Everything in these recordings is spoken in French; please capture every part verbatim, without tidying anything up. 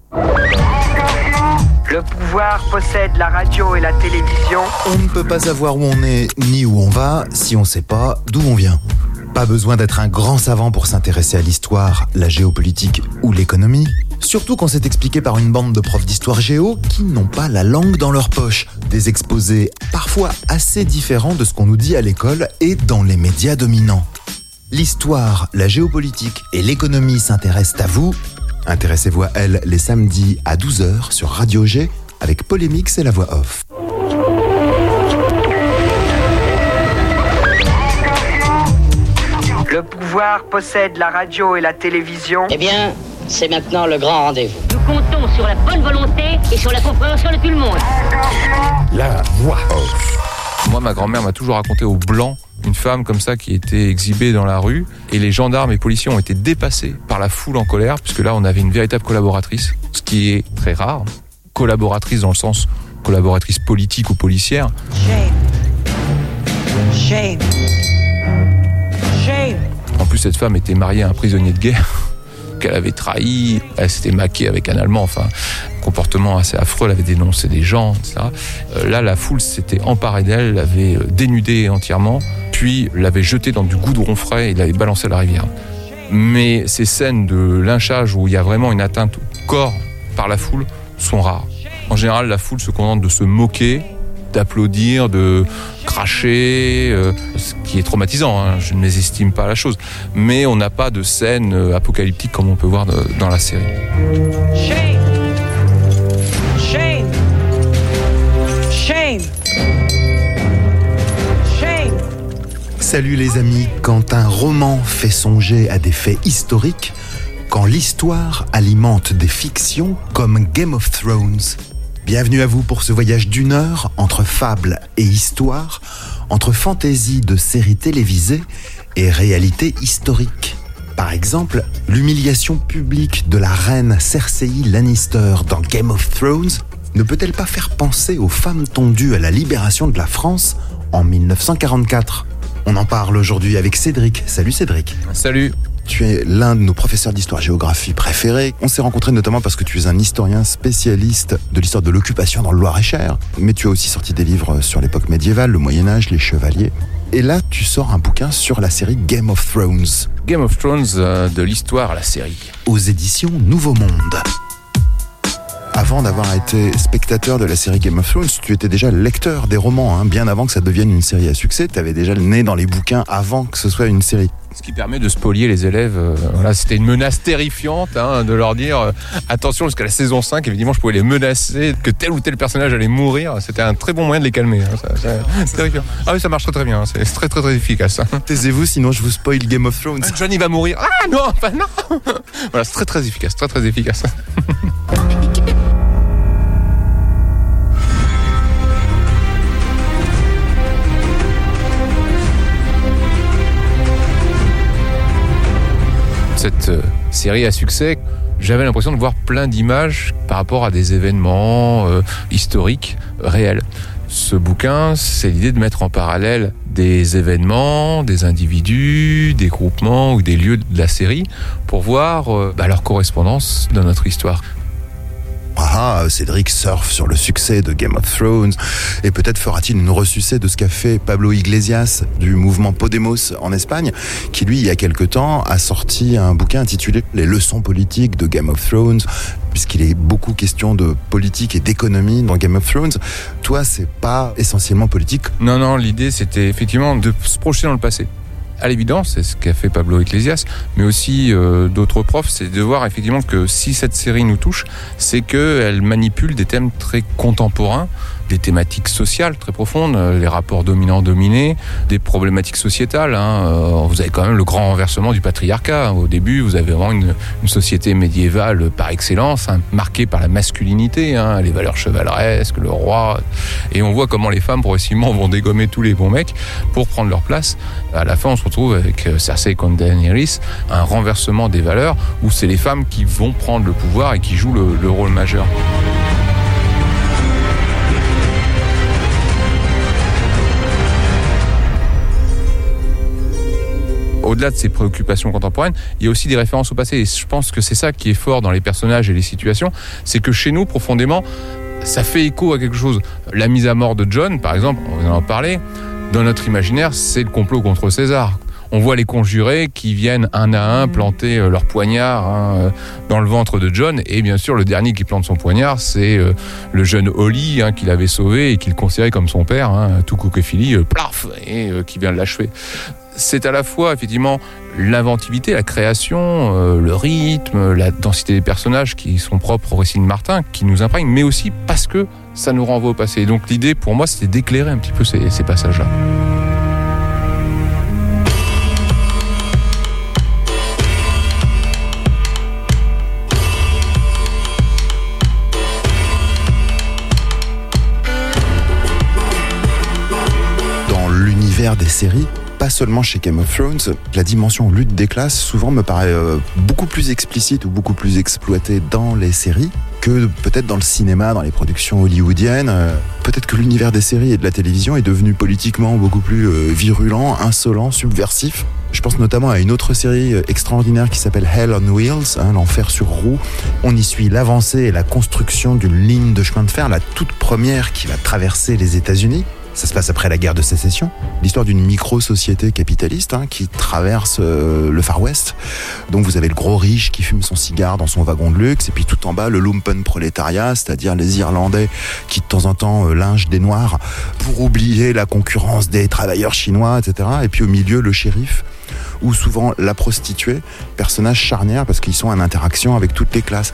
Le pouvoir possède la radio et la télévision. On ne peut pas savoir où on est ni où on va si on ne sait pas d'où on vient. Pas besoin d'être un grand savant pour s'intéresser à l'histoire, la géopolitique ou l'économie. Surtout quand c'est expliqué par une bande de profs d'histoire géo qui n'ont pas la langue dans leur poche. Des exposés parfois assez différents de ce qu'on nous dit à l'école et dans les médias dominants. L'histoire, la géopolitique et l'économie s'intéressent à vous. Intéressez-vous à elle les samedis à douze heures sur Radio G avec Polémix et la voix off. Le pouvoir possède la radio et la télévision. Eh bien, c'est maintenant le grand rendez-vous. Nous comptons sur la bonne volonté et sur la compréhension de tout le monde. La voix off. Moi, ma grand-mère m'a toujours raconté au blanc une femme comme ça qui était exhibée dans la rue et les gendarmes et policiers ont été dépassés par la foule en colère puisque là, on avait une véritable collaboratrice, ce qui est très rare. Collaboratrice dans le sens collaboratrice politique ou policière. Shame. Shame. Shame. En plus, cette femme était mariée à un prisonnier de guerre qu'elle avait trahi. Elle s'était maquée avec un Allemand, enfin, comportement assez affreux. Elle avait dénoncé des gens, et cetera. Euh, là, la foule s'était emparée d'elle, l'avait dénudée entièrement, puis l'avait jetée dans du goudron frais et l'avait balancée à la rivière. Mais ces scènes de lynchage où il y a vraiment une atteinte au corps par la foule sont rares. En général, la foule se contente de se moquer, d'applaudir, de cracher, euh, ce qui est traumatisant, hein, je ne mésestime pas la chose. Mais on n'a pas de scène euh, apocalyptique comme on peut voir de, dans la série. Shame. Shame. Shame. Shame. Salut les amis, quand un roman fait songer à des faits historiques, quand l'histoire alimente des fictions comme Game of Thrones. Bienvenue à vous pour ce voyage d'une heure entre fable et histoire, entre fantaisie de séries télévisées et réalité historique. Par exemple, l'humiliation publique de la reine Cersei Lannister dans Game of Thrones ne peut-elle pas faire penser aux femmes tondues à la libération de la France en dix-neuf cent quarante-quatre ? On en parle aujourd'hui avec Cédric. Salut Cédric. Salut. Tu es l'un de nos professeurs d'histoire-géographie préférés. On s'est rencontrés notamment parce que tu es un historien spécialiste de l'histoire de l'occupation dans le Loir-et-Cher. Mais tu as aussi sorti des livres sur l'époque médiévale, le Moyen-Âge, les chevaliers. Et là, tu sors un bouquin sur la série Game of Thrones. Game of Thrones, euh, de l'histoire à la série. Aux éditions Nouveau Monde. Avant d'avoir été spectateur de la série Game of Thrones, tu étais déjà lecteur des romans, hein, bien avant que ça devienne une série à succès. Tu avais déjà le nez dans les bouquins avant que ce soit une série. Ce qui permet de spolier les élèves. Euh, voilà, c'était une menace terrifiante, hein, de leur dire euh, attention jusqu'à la saison cinq, évidemment je pouvais les menacer que tel ou tel personnage allait mourir. C'était un très bon moyen de les calmer. Hein, ça, ça, c'est terrifiant. Ah oui, ça marche très très bien, c'est très très très efficace. Hein. Taisez-vous, sinon je vous spoil Game of Thrones. Johnny va mourir. Ah non, enfin non. Voilà, c'est très très efficace, très très efficace. Cette euh, série à succès, j'avais l'impression de voir plein d'images par rapport à des événements euh, historiques euh, réels. Ce bouquin, c'est l'idée de mettre en parallèle des événements, des individus, des groupements ou des lieux de la série pour voir euh, bah, leur correspondance dans notre histoire. Ah, Cédric surfe sur le succès de Game of Thrones et peut-être fera-t-il une ressucée de ce qu'a fait Pablo Iglesias du mouvement Podemos en Espagne, qui lui, il y a quelque temps, a sorti un bouquin intitulé « Les leçons politiques de Game of Thrones », puisqu'il est beaucoup question de politique et d'économie dans Game of Thrones. Toi, c'est pas essentiellement politique. Non, non, l'idée, c'était effectivement de se projeter dans le passé. À l'évidence, c'est ce qu'a fait Pablo Iglesias, mais aussi euh, d'autres profs, c'est de voir effectivement que si cette série nous touche, c'est qu'elle manipule des thèmes très contemporains, des thématiques sociales très profondes, les rapports dominants-dominés, des problématiques sociétales. Hein. Vous avez quand même le grand renversement du patriarcat. Au début, vous avez vraiment une, une société médiévale par excellence, hein, marquée par la masculinité, hein, les valeurs chevaleresques, le roi. Et on voit comment les femmes progressivement vont dégommer tous les bons mecs pour prendre leur place. À la fin, on se retrouve avec Cersei contre Daenerys, un renversement des valeurs où c'est les femmes qui vont prendre le pouvoir et qui jouent le, le rôle majeur. au-delà de ses préoccupations contemporaines, il y a aussi des références au passé. Et je pense que c'est ça qui est fort dans les personnages et les situations, c'est que chez nous, profondément, ça fait écho à quelque chose. La mise à mort de John, par exemple, on en a parlé, dans notre imaginaire, c'est le complot contre César. On voit les conjurés qui viennent un à un planter leur poignard hein, dans le ventre de John. Et bien sûr, le dernier qui plante son poignard, c'est euh, le jeune Holly hein, qui l'avait sauvé et qui le considérait comme son père, hein, tout coquefili, euh, plaf, et euh, qui vient de l'achever. C'est à la fois, effectivement, l'inventivité, la création, euh, le rythme, la densité des personnages qui sont propres au récit de Martin, qui nous imprègnent, mais aussi parce que ça nous renvoie au passé. Et donc l'idée, pour moi, c'était d'éclairer un petit peu ces, ces passages-là. Des séries, pas seulement chez Game of Thrones, la dimension lutte des classes souvent me paraît euh, beaucoup plus explicite ou beaucoup plus exploitée dans les séries que peut-être dans le cinéma, dans les productions hollywoodiennes. Euh, peut-être que l'univers des séries et de la télévision est devenu politiquement beaucoup plus euh, virulent, insolent, subversif. Je pense notamment à une autre série extraordinaire qui s'appelle Hell on Wheels, hein, l'enfer sur roues. On y suit l'avancée et la construction d'une ligne de chemin de fer, la toute première qui va traverser les États-Unis. Ça se passe après la guerre de sécession. L'histoire d'une micro-société capitaliste hein, qui traverse euh, le Far West. Donc vous avez le gros riche qui fume son cigare dans son wagon de luxe, et puis tout en bas le lumpen prolétariat, c'est-à-dire les Irlandais qui de temps en temps euh, lynchent des Noirs pour oublier la concurrence des travailleurs chinois, et cetera. Et puis au milieu le shérif, ou souvent la prostituée, personnage charnière parce qu'ils sont en interaction avec toutes les classes.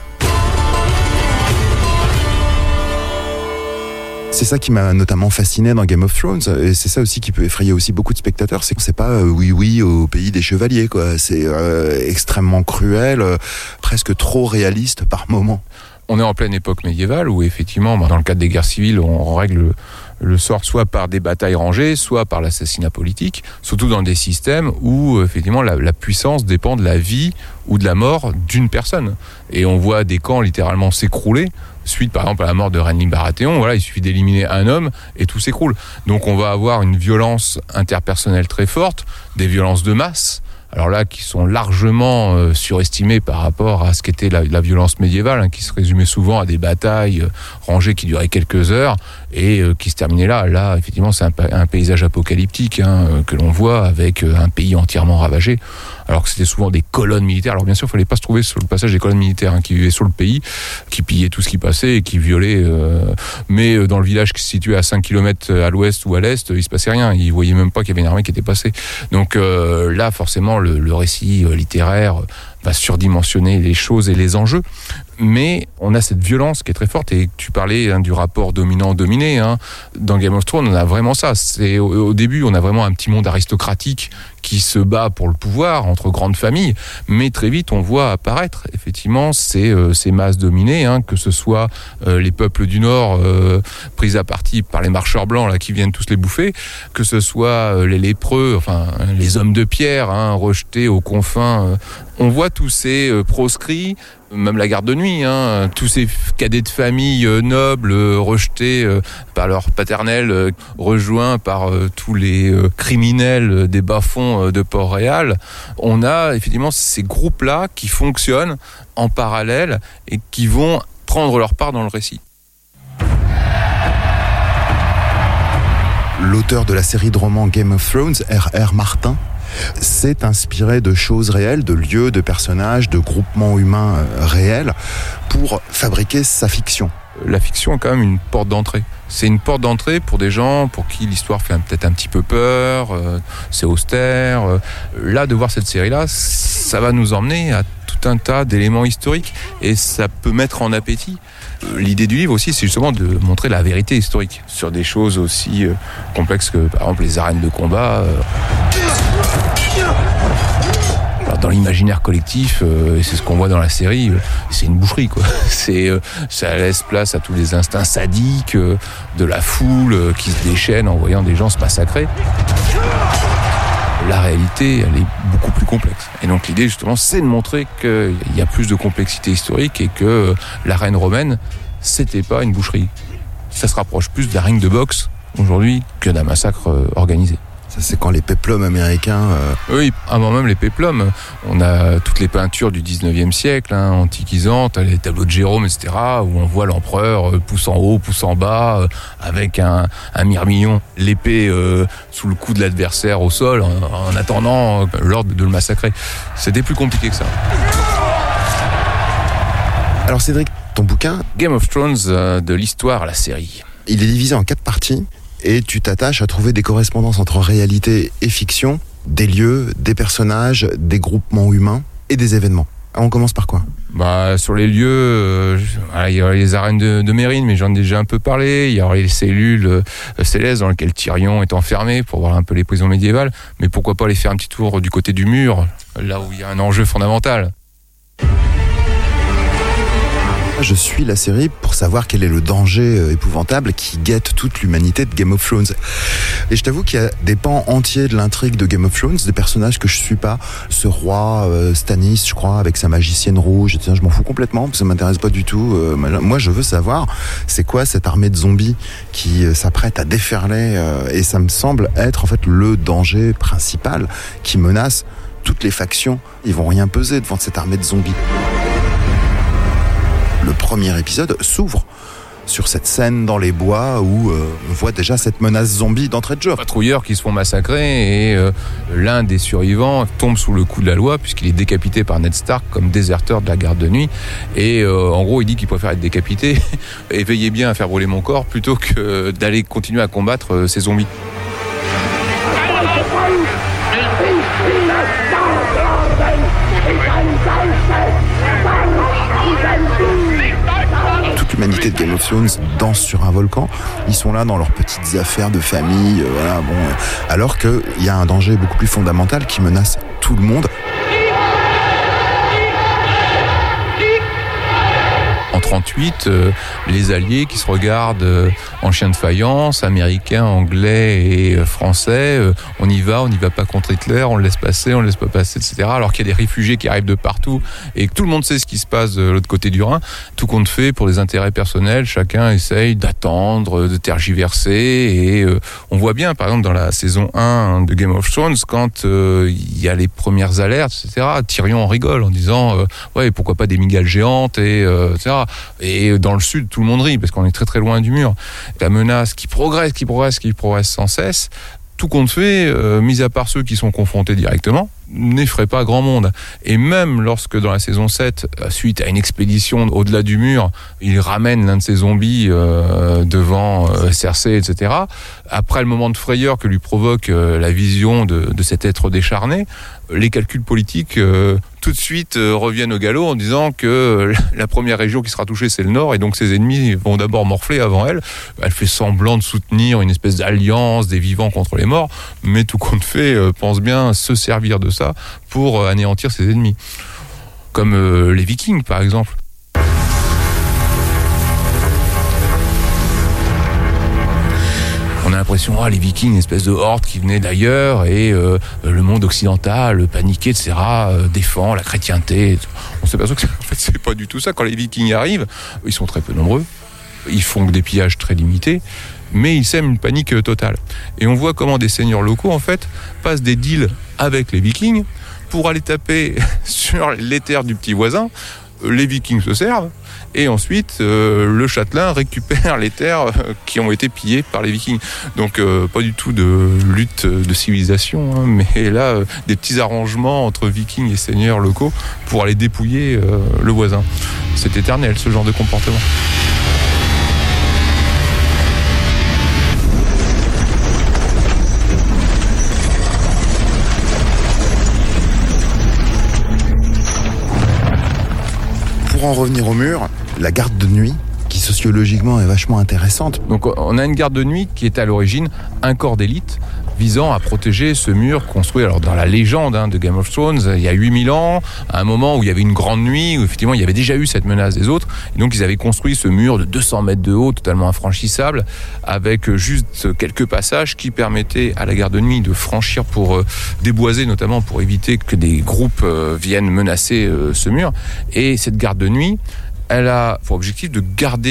C'est ça qui m'a notamment fasciné dans Game of Thrones, et c'est ça aussi qui peut effrayer aussi beaucoup de spectateurs, c'est que c'est pas euh, oui oui au pays des chevaliers, quoi. C'est euh, extrêmement cruel, euh, presque trop réaliste par moments. On est en pleine époque médiévale où effectivement, dans le cadre des guerres civiles, on règle le sort soit par des batailles rangées, soit par l'assassinat politique, surtout dans des systèmes où effectivement la, la puissance dépend de la vie ou de la mort d'une personne. Et on voit des camps littéralement s'écrouler suite par exemple à la mort de Renly Baratheon. Voilà, il suffit d'éliminer un homme et tout s'écroule. Donc on va avoir une violence interpersonnelle très forte, des violences de masse, alors là, qui sont largement euh, surestimés par rapport à ce qu'était la, la violence médiévale, hein, qui se résumait souvent à des batailles euh, rangées qui duraient quelques heures et euh, qui se terminaient là. Là, effectivement, c'est un, un paysage apocalyptique hein, euh, que l'on voit avec euh, un pays entièrement ravagé, alors que c'était souvent des colonnes militaires. Alors bien sûr, il ne fallait pas se trouver sur le passage des colonnes militaires hein, qui vivaient sur le pays, qui pillaient tout ce qui passait et qui violaient. Euh, mais euh, dans le village qui se situait à cinq kilomètres à l'ouest ou à l'est, il ne se passait rien. Ils ne voyaient même pas qu'il y avait une armée qui était passée. Donc euh, là, forcément, le, le récit euh, littéraire va surdimensionner les choses et les enjeux. Mais on a cette violence qui est très forte, et tu parlais hein, du rapport dominant-dominé. Hein. Dans Game of Thrones, on a vraiment ça. C'est, au, au début, on a vraiment un petit monde aristocratique qui se bat pour le pouvoir entre grandes familles, mais très vite, on voit apparaître effectivement ces, euh, ces masses dominées, hein, que ce soit euh, les peuples du Nord euh, pris à partie par les marcheurs blancs là, qui viennent tous les bouffer, que ce soit euh, les lépreux, enfin les hommes de pierre hein, rejetés aux confins. Euh. On voit tous ces euh, proscrits, même la garde de nuit, hein, tous ces cadets de famille euh, nobles euh, rejetés euh, par leur paternel, euh, rejoints par euh, tous les euh, criminels euh, des bas-fonds euh, de Port-Réal. On a effectivement ces groupes-là qui fonctionnent en parallèle et qui vont prendre leur part dans le récit. L'auteur de la série de romans Game of Thrones, R R. Martin, s'est inspiré de choses réelles, de lieux, de personnages, de groupements humains euh, réels pour fabriquer sa fiction. La fiction est quand même une porte d'entrée. C'est une porte d'entrée pour des gens pour qui l'histoire fait peut-être un petit peu peur, euh, c'est austère. Euh, là, de voir cette série-là, ça va nous emmener à tout un tas d'éléments historiques et ça peut mettre en appétit. L'idée du livre aussi, c'est justement de montrer la vérité historique sur des choses aussi euh, complexes que, par exemple, les arènes de combat. Euh... Alors, dans l'imaginaire collectif, euh, et c'est ce qu'on voit dans la série, euh, c'est une boucherie, quoi. C'est, euh, ça laisse place à tous les instincts sadiques euh, de la foule euh, qui se déchaîne en voyant des gens se massacrer. La réalité, elle est beaucoup plus complexe. Et donc l'idée, justement, c'est de montrer qu'il y a plus de complexité historique et que l'arène romaine, c'était pas une boucherie. Ça se rapproche plus d'un ring de boxe aujourd'hui que d'un massacre organisé. Ça, c'est quand les péplums américains... Euh... Oui, avant même les péplums. On a toutes les peintures du dix-neuvième siècle, hein, antiquisantes, les tableaux de Jérôme, et cetera, où on voit l'empereur euh, pouce en haut, pouce en bas, euh, avec un, un mirmillon, l'épée euh, sous le cou de l'adversaire au sol, en, en attendant euh, l'ordre de le massacrer. C'était plus compliqué que ça. Alors Cédric, ton bouquin... Game of Thrones, euh, de l'histoire à la série. Il est divisé en quatre parties. Et tu t'attaches à trouver des correspondances entre réalité et fiction, des lieux, des personnages, des groupements humains et des événements. On commence par quoi ? Bah, sur les lieux, euh, il y aurait les arènes de, de Mérine, mais j'en ai déjà un peu parlé. Il y aurait les cellules euh, célestes dans lesquelles Tyrion est enfermé pour voir un peu les prisons médiévales. Mais pourquoi pas aller faire un petit tour du côté du mur, là où il y a un enjeu fondamental. Je suis la série pour savoir quel est le danger épouvantable qui guette toute l'humanité de Game of Thrones. Et je t'avoue qu'il y a des pans entiers de l'intrigue de Game of Thrones, des personnages que je suis pas. Ce roi, euh, Stannis, je crois, avec sa magicienne rouge, et tiens, je m'en fous complètement, ça m'intéresse pas du tout. Euh, moi, je veux savoir, c'est quoi cette armée de zombies qui euh, s'apprête à déferler, euh, et ça me semble être en fait le danger principal qui menace toutes les factions. Ils vont rien peser devant cette armée de zombies. Le premier épisode s'ouvre sur cette scène dans les bois où euh, on voit déjà cette menace zombie d'entrée de jeu. Patrouilleurs qui se font massacrer et euh, l'un des survivants tombe sous le coup de la loi puisqu'il est décapité par Ned Stark comme déserteur de la garde de nuit. Et euh, en gros, il dit qu'il préfère être décapité et veillez bien à faire brûler mon corps plutôt que d'aller continuer à combattre euh, ces zombies. Toute l'humanité de Game of Thrones danse sur un volcan. Ils sont là dans leurs petites affaires de famille, euh, voilà, bon, euh, alors qu'il y a un danger beaucoup plus fondamental qui menace tout le monde. En trente-huit, euh, les Alliés qui se regardent euh, en chien de faïence, américains, anglais et euh, français, euh, on y va, on n'y va pas contre Hitler, on le laisse passer, on le laisse pas passer, et cetera. Alors qu'il y a des réfugiés qui arrivent de partout et que tout le monde sait ce qui se passe de l'autre côté du Rhin, tout compte fait pour des intérêts personnels, chacun essaye d'attendre, de tergiverser et euh, on voit bien, par exemple, dans la saison un de Game of Thrones, quand euh, il y a les premières alertes, et cetera, Tyrion en rigole en disant euh, ouais, pourquoi pas des migales géantes, et euh, et cetera. Et dans le sud, tout le monde rit parce qu'on est très très loin du mur. La menace qui progresse, qui progresse, qui progresse sans cesse, tout compte fait, euh, mis à part ceux qui sont confrontés directement, n'effraie pas grand monde. Et même lorsque dans la saison sept, suite à une expédition au-delà du mur, il ramène l'un de ses zombies euh, devant euh, Cersei, et cetera, après le moment de frayeur que lui provoque euh, la vision de, de cet être décharné, les calculs politiques euh, tout de suite euh, reviennent au galop en disant que euh, la première région qui sera touchée, c'est le Nord, et donc ses ennemis vont d'abord morfler avant elle. Elle fait semblant de soutenir une espèce d'alliance des vivants contre les morts, mais tout compte fait, euh, pense bien se servir de ça pour euh, anéantir ses ennemis. Comme euh, les Vikings, par exemple. On a l'impression, ah, les Vikings, une espèce de horde qui venait d'ailleurs, et euh, le monde occidental, paniqué, et cetera, euh, défend la chrétienté. On s'aperçoit que en fait, c'est pas du tout ça. Quand les Vikings arrivent, ils sont très peu nombreux, ils font des pillages très limités, mais ils sèment une panique totale. Et on voit comment des seigneurs locaux, en fait, passent des deals avec les Vikings pour aller taper sur les terres du petit voisin. Les Vikings se servent, et ensuite euh, le châtelain récupère les terres euh, qui ont été pillées par les Vikings. Donc euh, pas du tout de lutte de civilisation, hein, mais là euh, des petits arrangements entre Vikings et seigneurs locaux pour aller dépouiller euh, le voisin. C'est éternel, ce genre de comportement. Pour en revenir au mur, la garde de nuit, qui sociologiquement est vachement intéressante. Donc on a une garde de nuit qui est à l'origine un corps d'élite visant à protéger ce mur construit alors dans la légende hein, de Game of Thrones il y a huit mille ans, à un moment où il y avait une grande nuit, où effectivement il y avait déjà eu cette menace des autres, et donc ils avaient construit ce mur de deux cents mètres de haut, totalement infranchissable, avec juste quelques passages qui permettaient à la garde de nuit de franchir pour euh, déboiser, notamment pour éviter que des groupes euh, viennent menacer euh, ce mur. Et cette garde de nuit, elle a pour objectif de garder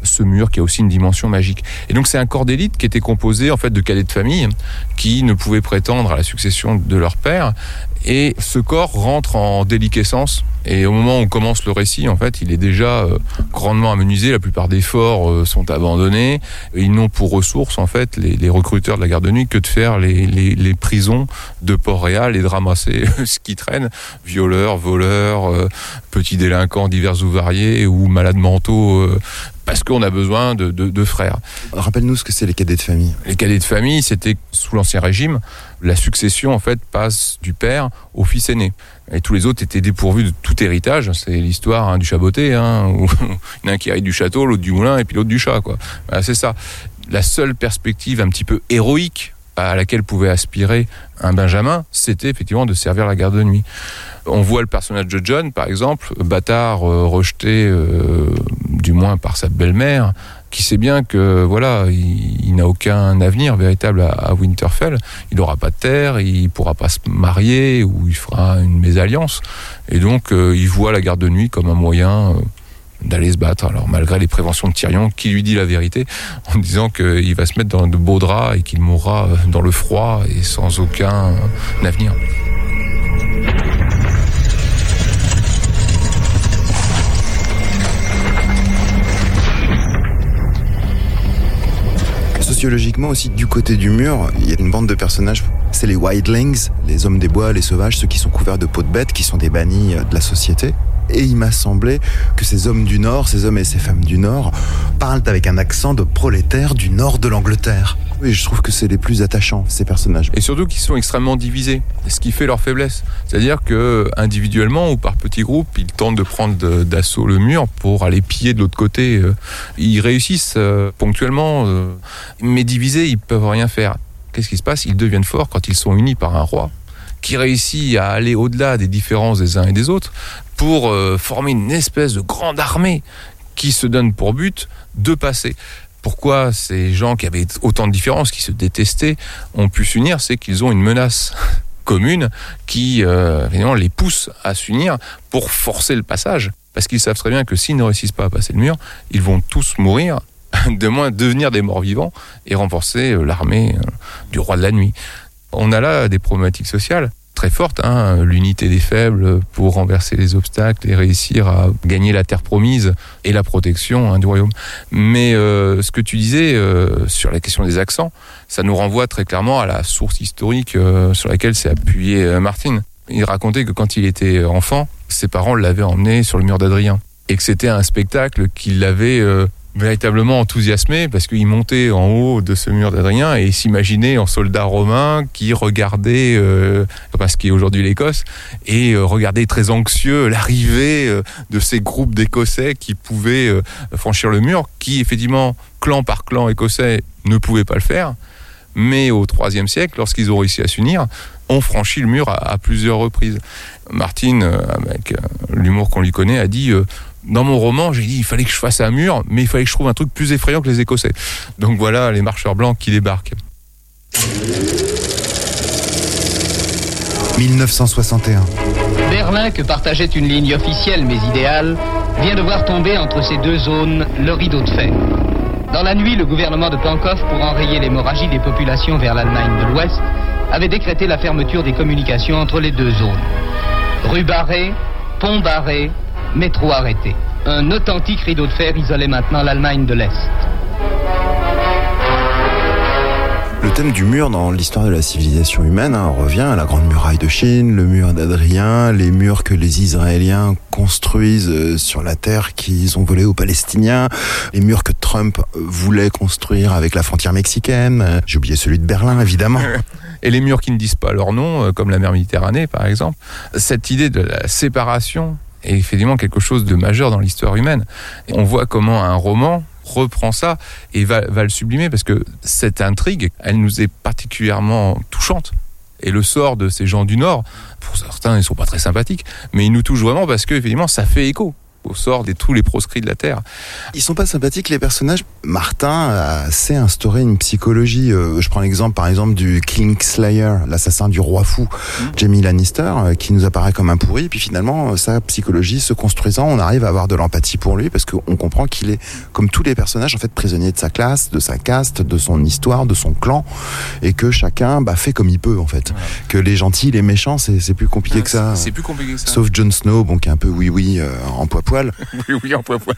ce mur qui a aussi une dimension magique. Et donc c'est un corps d'élite qui était composé en fait de cadets de famille qui ne pouvaient prétendre à la succession de leur père. Et ce corps rentre en déliquescence. Et au moment où commence le récit, en fait, il est déjà euh, grandement amenuisé. La plupart des forts euh, sont abandonnés. Ils n'ont pour ressources, en fait, les, les recruteurs de la garde de nuit, que de faire les, les, les prisons de Port-Réal et de ramasser ce qui traîne. Violeurs, voleurs, euh, petits délinquants divers ou variés ou malades mentaux. Euh, parce qu'on a besoin de, de, de frères. Rappelle-nous ce que c'est les cadets de famille. Les cadets de famille, c'était sous l'Ancien Régime, la succession en fait passe du père au fils aîné. Et tous les autres étaient dépourvus de tout héritage. C'est l'histoire hein, du chaboté, hein, où il y en a un qui hérite du château, l'autre du moulin et puis l'autre du chat. Quoi. Voilà, c'est ça. La seule perspective un petit peu héroïque à laquelle pouvait aspirer un Benjamin, c'était effectivement de servir la garde de nuit. On voit le personnage de John, par exemple, bâtard euh, rejeté, euh, du moins par sa belle-mère, qui sait bien que voilà, il, il n'a aucun avenir véritable à, à Winterfell. Il n'aura pas de terre, il ne pourra pas se marier ou il fera une mésalliance. Et donc, euh, il voit la garde de nuit comme un moyen euh, d'aller se battre. Alors, malgré les préventions de Tyrion, qui lui dit la vérité en disant qu'il va se mettre dans de beaux draps et qu'il mourra dans le froid et sans aucun avenir. Sociologiquement aussi, du côté du mur, il y a une bande de personnages, c'est les wildlings, les hommes des bois, les sauvages, ceux qui sont couverts de peau de bête, qui sont des bannis de la société. Et il m'a semblé que ces hommes du Nord, ces hommes et ces femmes du Nord, parlent avec un accent de prolétaires du Nord de l'Angleterre. Et je trouve que c'est les plus attachants, ces personnages. Et surtout qu'ils sont extrêmement divisés, ce qui fait leur faiblesse. C'est-à-dire que individuellement ou par petits groupes, ils tentent de prendre d'assaut le mur pour aller piller de l'autre côté. Ils réussissent ponctuellement, mais divisés, ils peuvent rien faire. Qu'est-ce qui se passe ? Ils deviennent forts quand ils sont unis par un roi qui réussit à aller au-delà des différences des uns et des autres pour euh, former une espèce de grande armée qui se donne pour but de passer. Pourquoi ces gens qui avaient autant de différences, qui se détestaient, ont pu s'unir ? C'est qu'ils ont une menace commune qui euh, évidemment les pousse à s'unir pour forcer le passage. Parce qu'ils savent très bien que s'ils ne réussissent pas à passer le mur, ils vont tous mourir, de moins devenir des morts vivants et renforcer euh, l'armée euh, du roi de la nuit. On a là des problématiques sociales très fortes, hein, l'unité des faibles pour renverser les obstacles et réussir à gagner la terre promise et la protection hein, du royaume. Mais euh, ce que tu disais euh, sur la question des accents, ça nous renvoie très clairement à la source historique euh, sur laquelle s'est appuyé euh, Martin. Il racontait que quand il était enfant, ses parents l'avaient emmené sur le mur d'Adrien et que c'était un spectacle qui l'avait euh, véritablement enthousiasmé parce qu'il montait en haut de ce mur d'Adrien et il s'imaginait en soldat romain qui regardait euh, ce qui est aujourd'hui l'Écosse et euh, regardait très anxieux l'arrivée euh, de ces groupes d'Écossais qui pouvaient euh, franchir le mur, qui effectivement clan par clan écossais ne pouvaient pas le faire, mais au troisième siècle, lorsqu'ils ont réussi à s'unir, ont franchi le mur à, à plusieurs reprises. Martin, euh, avec euh, l'humour qu'on lui connaît, a dit euh, dans mon roman, j'ai dit il fallait que je fasse un mur, mais il fallait que je trouve un truc plus effrayant que les Écossais. Donc voilà les marcheurs blancs qui débarquent. mille neuf cent soixante et un. Berlin, que partageait une ligne officielle mais idéale, vient de voir tomber entre ces deux zones le rideau de fer. Dans la nuit, le gouvernement de Pankov, pour enrayer l'hémorragie des populations vers l'Allemagne de l'Ouest, avait décrété la fermeture des communications entre les deux zones. Rue barrée, pont barré, métro arrêté. Un authentique rideau de fer isolait maintenant l'Allemagne de l'Est. Le thème du mur dans l'histoire de la civilisation humaine hein, revient à la Grande Muraille de Chine, le mur d'Adrien, les murs que les Israéliens construisent sur la terre qu'ils ont volée aux Palestiniens, les murs que Trump voulait construire avec la frontière mexicaine. J'ai oublié celui de Berlin, évidemment. Et les murs qui ne disent pas leur nom, comme la mer Méditerranée, par exemple. Cette idée de la séparation est effectivement quelque chose de majeur dans l'histoire humaine. Et on voit comment un roman reprend ça et va, va le sublimer, parce que cette intrigue, elle nous est particulièrement touchante. Et le sort de ces gens du Nord, pour certains, ils ne sont pas très sympathiques, mais ils nous touchent vraiment parce que, effectivement, ça fait écho. au sort de tous les proscrits de la Terre. Ils sont pas sympathiques les personnages. Martin sait instaurer une psychologie. Euh, je prends l'exemple par exemple du Kingslayer, l'assassin du roi fou, mmh. Jaime Lannister, euh, qui nous apparaît comme un pourri. Puis finalement, sa psychologie se construisant, on arrive à avoir de l'empathie pour lui parce qu'on comprend qu'il est, comme tous les personnages, en fait prisonnier de sa classe, de sa caste, de son histoire, de son clan, et que chacun bah, fait comme il peut en fait. Ouais. Que les gentils, les méchants, c'est, c'est plus compliqué ouais, que ça. C'est, c'est plus compliqué que ça. Sauf Jon Snow, bon, qui est un peu oui oui euh, en poil. Oui, oui, en poil-poil.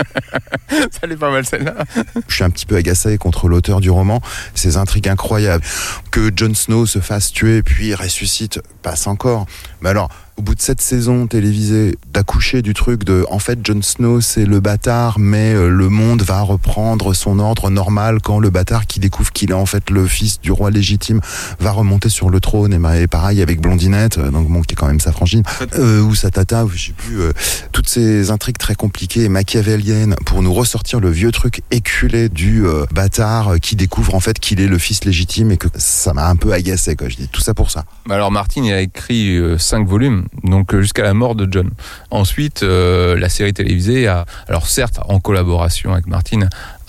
Ça l'est pas mal celle-là. Je suis un petit peu agacé contre l'auteur du roman. Ces intrigues incroyables. Que Jon Snow se fasse tuer puis ressuscite, passe encore. Mais alors, au bout de cette saison télévisée, d'accoucher du truc de, en fait, Jon Snow, c'est le bâtard, mais le monde va reprendre son ordre normal quand le bâtard qui découvre qu'il est en fait le fils du roi légitime va remonter sur le trône. Et pareil avec Blondinette, donc bon, qui est quand même sa frangine, euh, ou sa tata, ou je sais plus, euh, toutes ces intrigues très compliquées et machiavéliennes pour nous ressortir le vieux truc éculé du euh, bâtard qui découvre en fait qu'il est le fils légitime, et que ça m'a un peu agacé, quoi. Je dis tout ça pour ça. Alors Martin, il a écrit euh, cinq volumes. Donc jusqu'à la mort de John. Ensuite, euh, la série télévisée a, alors certes en collaboration avec Martin,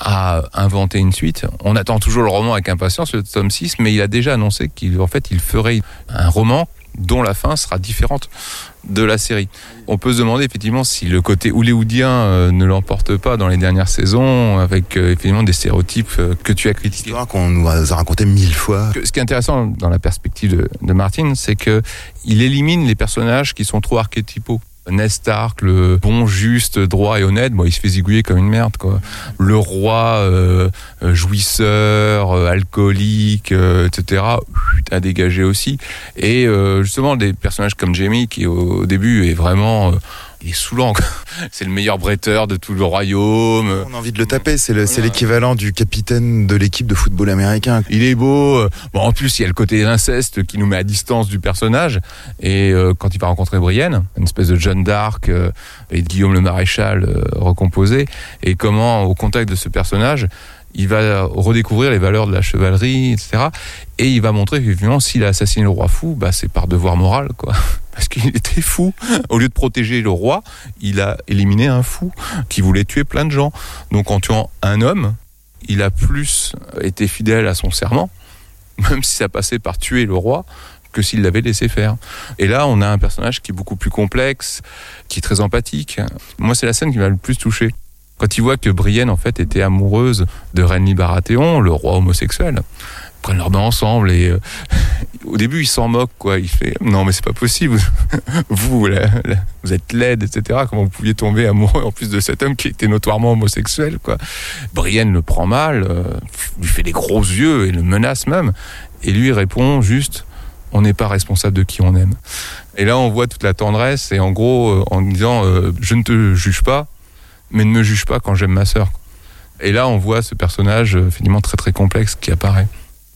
a inventé une suite. On attend toujours le roman avec impatience, le tome six, mais il a déjà annoncé qu'il en fait, il ferait un roman dont la fin sera différente de la série. On peut se demander effectivement si le côté hollywoodien euh, ne l'emporte pas dans les dernières saisons, avec euh, effectivement des stéréotypes euh, que tu as critiqués. Histoire qu'on nous a raconté mille fois. Ce qui est intéressant dans la perspective de, de Martin, c'est que il élimine les personnages qui sont trop archétypaux. Ned Stark, le bon, juste, droit et honnête, bon, il se fait zigouiller comme une merde, quoi. Le roi euh, jouisseur, euh, alcoolique, euh, et cetera, à dégager aussi. Et euh, justement, des personnages comme Jaime, qui au début est vraiment... Euh, il est saoulant, quoi. C'est le meilleur bretteur de tout le royaume. On a envie de le taper, c'est, le, c'est l'équivalent du capitaine de l'équipe de football américain. Il est beau. Bon, en plus, il y a le côté inceste qui nous met à distance du personnage. Et euh, quand il va rencontrer Brienne, une espèce de Jeanne d'Arc euh, et Guillaume le Maréchal euh, recomposé, et comment, au contact de ce personnage, il va redécouvrir les valeurs de la chevalerie, et cetera. Et il va montrer qu'effectivement, s'il a assassiné le roi fou, bah, c'est par devoir moral, quoi. Parce qu'il était fou. Au lieu de protéger le roi, il a éliminé un fou qui voulait tuer plein de gens. Donc en tuant un homme, il a plus été fidèle à son serment, même si ça passait par tuer le roi, que s'il l'avait laissé faire. Et là, on a un personnage qui est beaucoup plus complexe, qui est très empathique. Moi, c'est la scène qui m'a le plus touché. Quand il voit que Brienne, en fait, était amoureuse de Renly Baratheon, le roi homosexuel, ils prennent leur bain ensemble et euh, au début, il s'en moque, quoi. Il fait « Non, mais c'est pas possible. Vous, là, là, vous êtes laide, et cetera. Comment vous pouviez tomber amoureux en plus de cet homme qui était notoirement homosexuel, quoi. » Brienne le prend mal, euh, lui fait des gros yeux et le menace même. Et lui répond juste « On n'est pas responsable de qui on aime. » Et là, on voit toute la tendresse et en gros, euh, en disant euh, « Je ne te juge pas, mais ne me juge pas quand j'aime ma sœur. » Et là, on voit ce personnage euh, finalement très très complexe qui apparaît.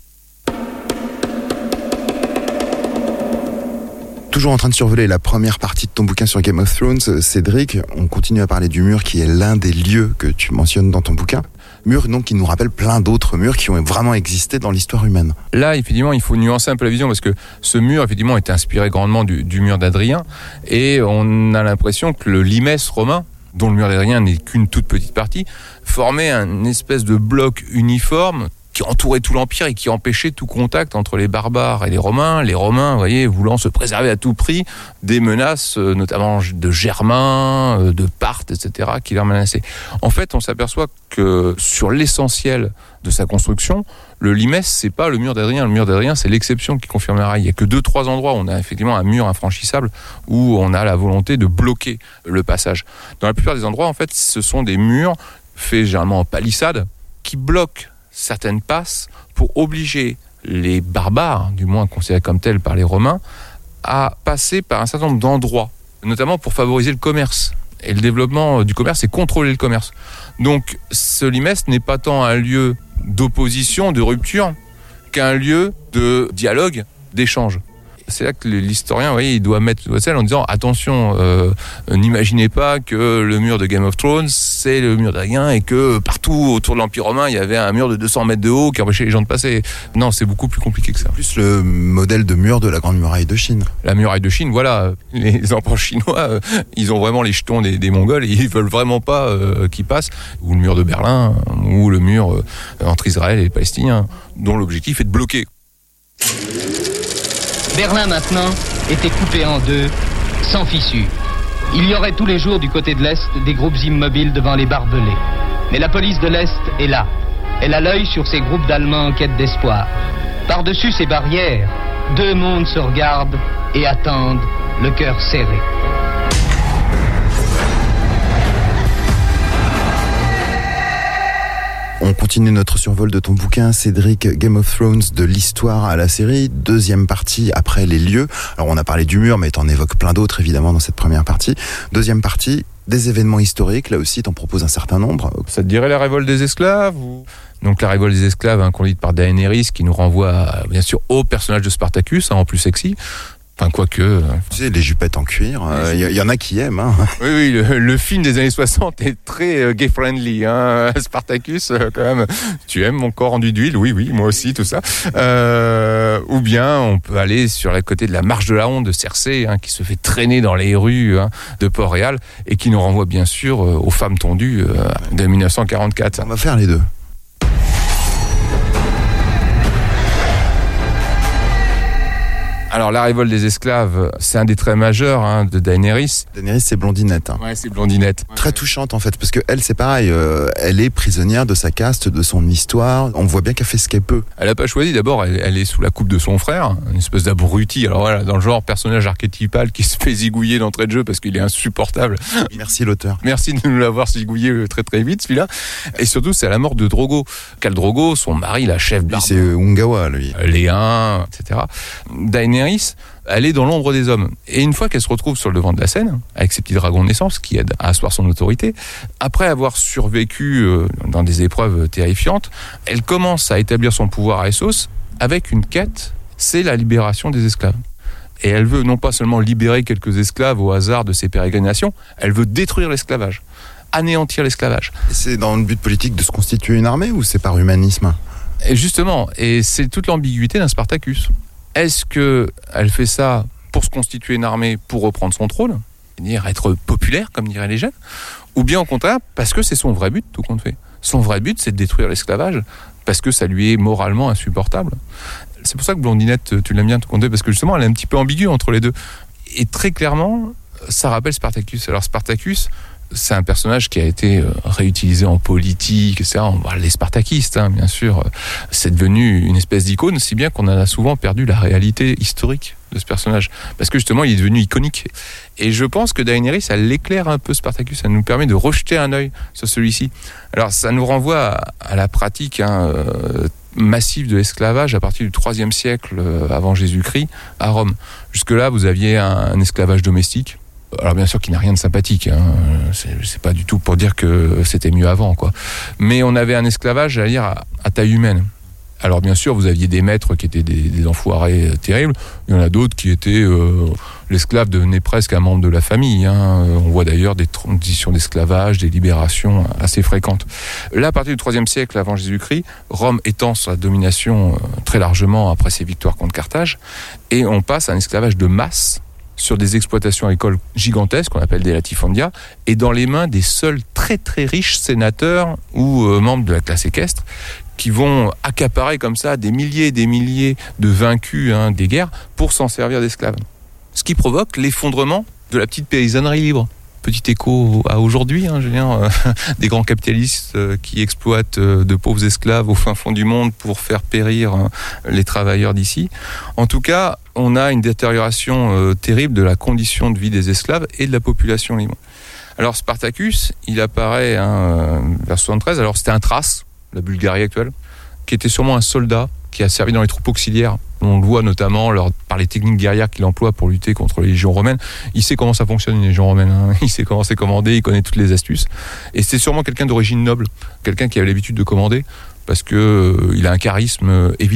Toujours en train de survoler la première partie de ton bouquin sur Game of Thrones, Cédric, on continue à parler du mur qui est l'un des lieux que tu mentionnes dans ton bouquin. Mur donc qui nous rappelle plein d'autres murs qui ont vraiment existé dans l'histoire humaine. Là, effectivement, il faut nuancer un peu la vision parce que ce mur, effectivement, était inspiré grandement du, du mur d'Adrien et on a l'impression que le limès romain, dont le mur d'Adrien n'est qu'une toute petite partie, formait un espèce de bloc uniforme qui entourait tout l'Empire et qui empêchait tout contact entre les barbares et les Romains. Les Romains, vous voyez, voulant se préserver à tout prix des menaces, notamment de Germains, de Parthes, et cetera, qui leur menaçaient. En fait, on s'aperçoit que sur l'essentiel de sa construction, le limès, c'est pas le mur d'Adrien. Le mur d'Adrien, c'est l'exception qui confirme la règle. Il y a que deux, trois endroits où on a effectivement un mur infranchissable, où on a la volonté de bloquer le passage. Dans la plupart des endroits, en fait, ce sont des murs faits généralement en palissade qui bloquent certaines passes pour obliger les barbares, du moins considérés comme tels par les Romains, à passer par un certain nombre d'endroits, notamment pour favoriser le commerce. Et le développement du commerce, c'est contrôler le commerce. Donc, ce limès n'est pas tant un lieu d'opposition, de rupture, qu'un lieu de dialogue, d'échange. C'est là que l'historien, vous voyez, il doit mettre le sel en disant attention, euh, n'imaginez pas que le mur de Game of Thrones, c'est le mur d'Adrien et que partout autour de l'Empire romain, il y avait un mur de deux cents mètres de haut qui empêchait les gens de passer. Non, c'est beaucoup plus compliqué que ça. Plus le modèle de mur de la Grande Muraille de Chine. La muraille de Chine, voilà, les empereurs chinois, euh, ils ont vraiment les jetons des, des Mongols et ils veulent vraiment pas euh, qu'ils passent. Ou le mur de Berlin, ou le mur euh, entre Israël et les Palestiniens, dont l'objectif est de bloquer. Berlin maintenant était coupé en deux, sans fissure. Il y aurait tous les jours du côté de l'Est des groupes immobiles devant les barbelés. Mais la police de l'Est est là. Elle a l'œil sur ces groupes d'Allemands en quête d'espoir. Par-dessus ces barrières, deux mondes se regardent et attendent, le cœur serré. On continue notre survol de ton bouquin, Cédric, Game of Thrones, de l'histoire à la série. Deuxième partie, après les lieux. Alors on a parlé du mur, mais t'en évoques plein d'autres évidemment dans cette première partie. Deuxième partie, des événements historiques. Là aussi, t'en proposes un certain nombre. Ça te dirait la révolte des esclaves ou... Donc la révolte des esclaves, hein, conduite par Daenerys, qui nous renvoie à, bien sûr au personnage de Spartacus, hein, en plus sexy. Enfin, quoique... Tu sais, les jupettes en cuir, il euh, y, y en a qui aiment. Hein. Oui, oui, le, le film des années soixante est très euh, gay-friendly. Hein. Spartacus, euh, quand même, tu aimes mon corps enduit d'huile? Oui, oui, moi aussi, tout ça. Euh, ou bien, on peut aller sur le côté de la marche de la honte de Cersei, hein, qui se fait traîner dans les rues hein, de Port-Réal, et qui nous renvoie, bien sûr, euh, aux femmes tondues euh, de dix-neuf cent quarante-quatre. On va faire les deux. Alors la révolte des esclaves, c'est un des traits majeurs hein, de Daenerys. Daenerys, c'est blondinette. Hein. Ouais, c'est blondinette. Très touchante en fait, parce que elle, c'est pareil, euh, elle est prisonnière de sa caste, de son histoire. On voit bien qu'elle fait ce qu'elle peut. Elle a pas choisi. D'abord, elle, elle est sous la coupe de son frère, une espèce d'abruti. Alors voilà, dans le genre personnage archétypal qui se fait zigouiller d'entrée de jeu parce qu'il est insupportable. Merci l'auteur. Merci de nous l'avoir zigouillé très très vite celui-là. Et surtout, c'est à la mort de Drogo. Khal Drogo, son mari, la chef Lui, c'est Ungawa, lui. Léun, et cetera. Daenerys, elle est dans l'ombre des hommes. Et une fois qu'elle se retrouve sur le devant de la scène, avec ses petits dragons de naissance qui aident à asseoir son autorité, après avoir survécu dans des épreuves terrifiantes, elle commence à établir son pouvoir à Essos avec une quête, c'est la libération des esclaves. Et elle veut non pas seulement libérer quelques esclaves au hasard de ses pérégrinations, elle veut détruire l'esclavage, anéantir l'esclavage. Et c'est dans le but politique de se constituer une armée ou c'est par humanisme ? Et justement, et c'est toute l'ambiguïté d'un Spartacus. Est-ce qu'elle fait ça pour se constituer une armée, pour reprendre son trône, c'est-à-dire être populaire, comme diraient les jeunes, ou bien au contraire, parce que c'est son vrai but, tout compte fait. Son vrai but, c'est de détruire l'esclavage, parce que ça lui est moralement insupportable. C'est pour ça que Blondinette, tu l'aimes bien, tout compte fait, parce que justement, elle est un petit peu ambiguë entre les deux. Et très clairement, ça rappelle Spartacus. Alors Spartacus, c'est un personnage qui a été réutilisé en politique, et cetera. On parle des spartakistes, hein, bien sûr. C'est devenu une espèce d'icône, si bien qu'on a souvent perdu la réalité historique de ce personnage. Parce que justement, il est devenu iconique. Et je pense que Daenerys, elle éclaire un peu Spartacus. Ça nous permet de rejeter un œil sur celui-ci. Alors, ça nous renvoie à, à la pratique hein, euh, massive de l'esclavage à partir du troisième siècle euh, avant Jésus-Christ à Rome. Jusque-là, vous aviez un, un esclavage domestique. Alors bien sûr qu'il n'a rien de sympathique, hein. c'est, c'est pas du tout pour dire que c'était mieux avant, quoi. Mais on avait un esclavage, j'allais dire, à, à taille humaine. Alors bien sûr, vous aviez des maîtres qui étaient des, des enfoirés terribles, il y en a d'autres qui étaient... Euh, l'esclave devenait presque un membre de la famille, hein. On voit d'ailleurs des transitions d'esclavage, des libérations assez fréquentes. Là, à partir du troisième siècle avant Jésus-Christ, Rome étend sa domination euh, très largement après ses victoires contre Carthage, et on passe à un esclavage de masse, sur des exploitations agricoles gigantesques, qu'on appelle des latifondia, et dans les mains des seuls très très riches sénateurs ou euh, membres de la classe équestre, qui vont accaparer comme ça des milliers et des milliers de vaincus hein, des guerres pour s'en servir d'esclaves. Ce qui provoque l'effondrement de la petite paysannerie libre. Petit écho à aujourd'hui, hein, je veux dire, euh, des grands capitalistes euh, qui exploitent euh, de pauvres esclaves au fin fond du monde pour faire périr euh, les travailleurs d'ici. En tout cas, on a une détérioration euh, terrible de la condition de vie des esclaves et de la population libre. Alors Spartacus, il apparaît hein, vers soixante-treize, alors c'était un Thrace, la Bulgarie actuelle, qui était sûrement un soldat qui a servi dans les troupes auxiliaires. On le voit notamment leur, par les techniques guerrières qu'il emploie pour lutter contre les légions romaines. Il sait comment ça fonctionne une légion romaine, hein. Il sait comment c'est commandé, il connaît toutes les astuces. Et c'est sûrement quelqu'un d'origine noble, quelqu'un qui avait l'habitude de commander, parce qu'il euh, a un charisme évident.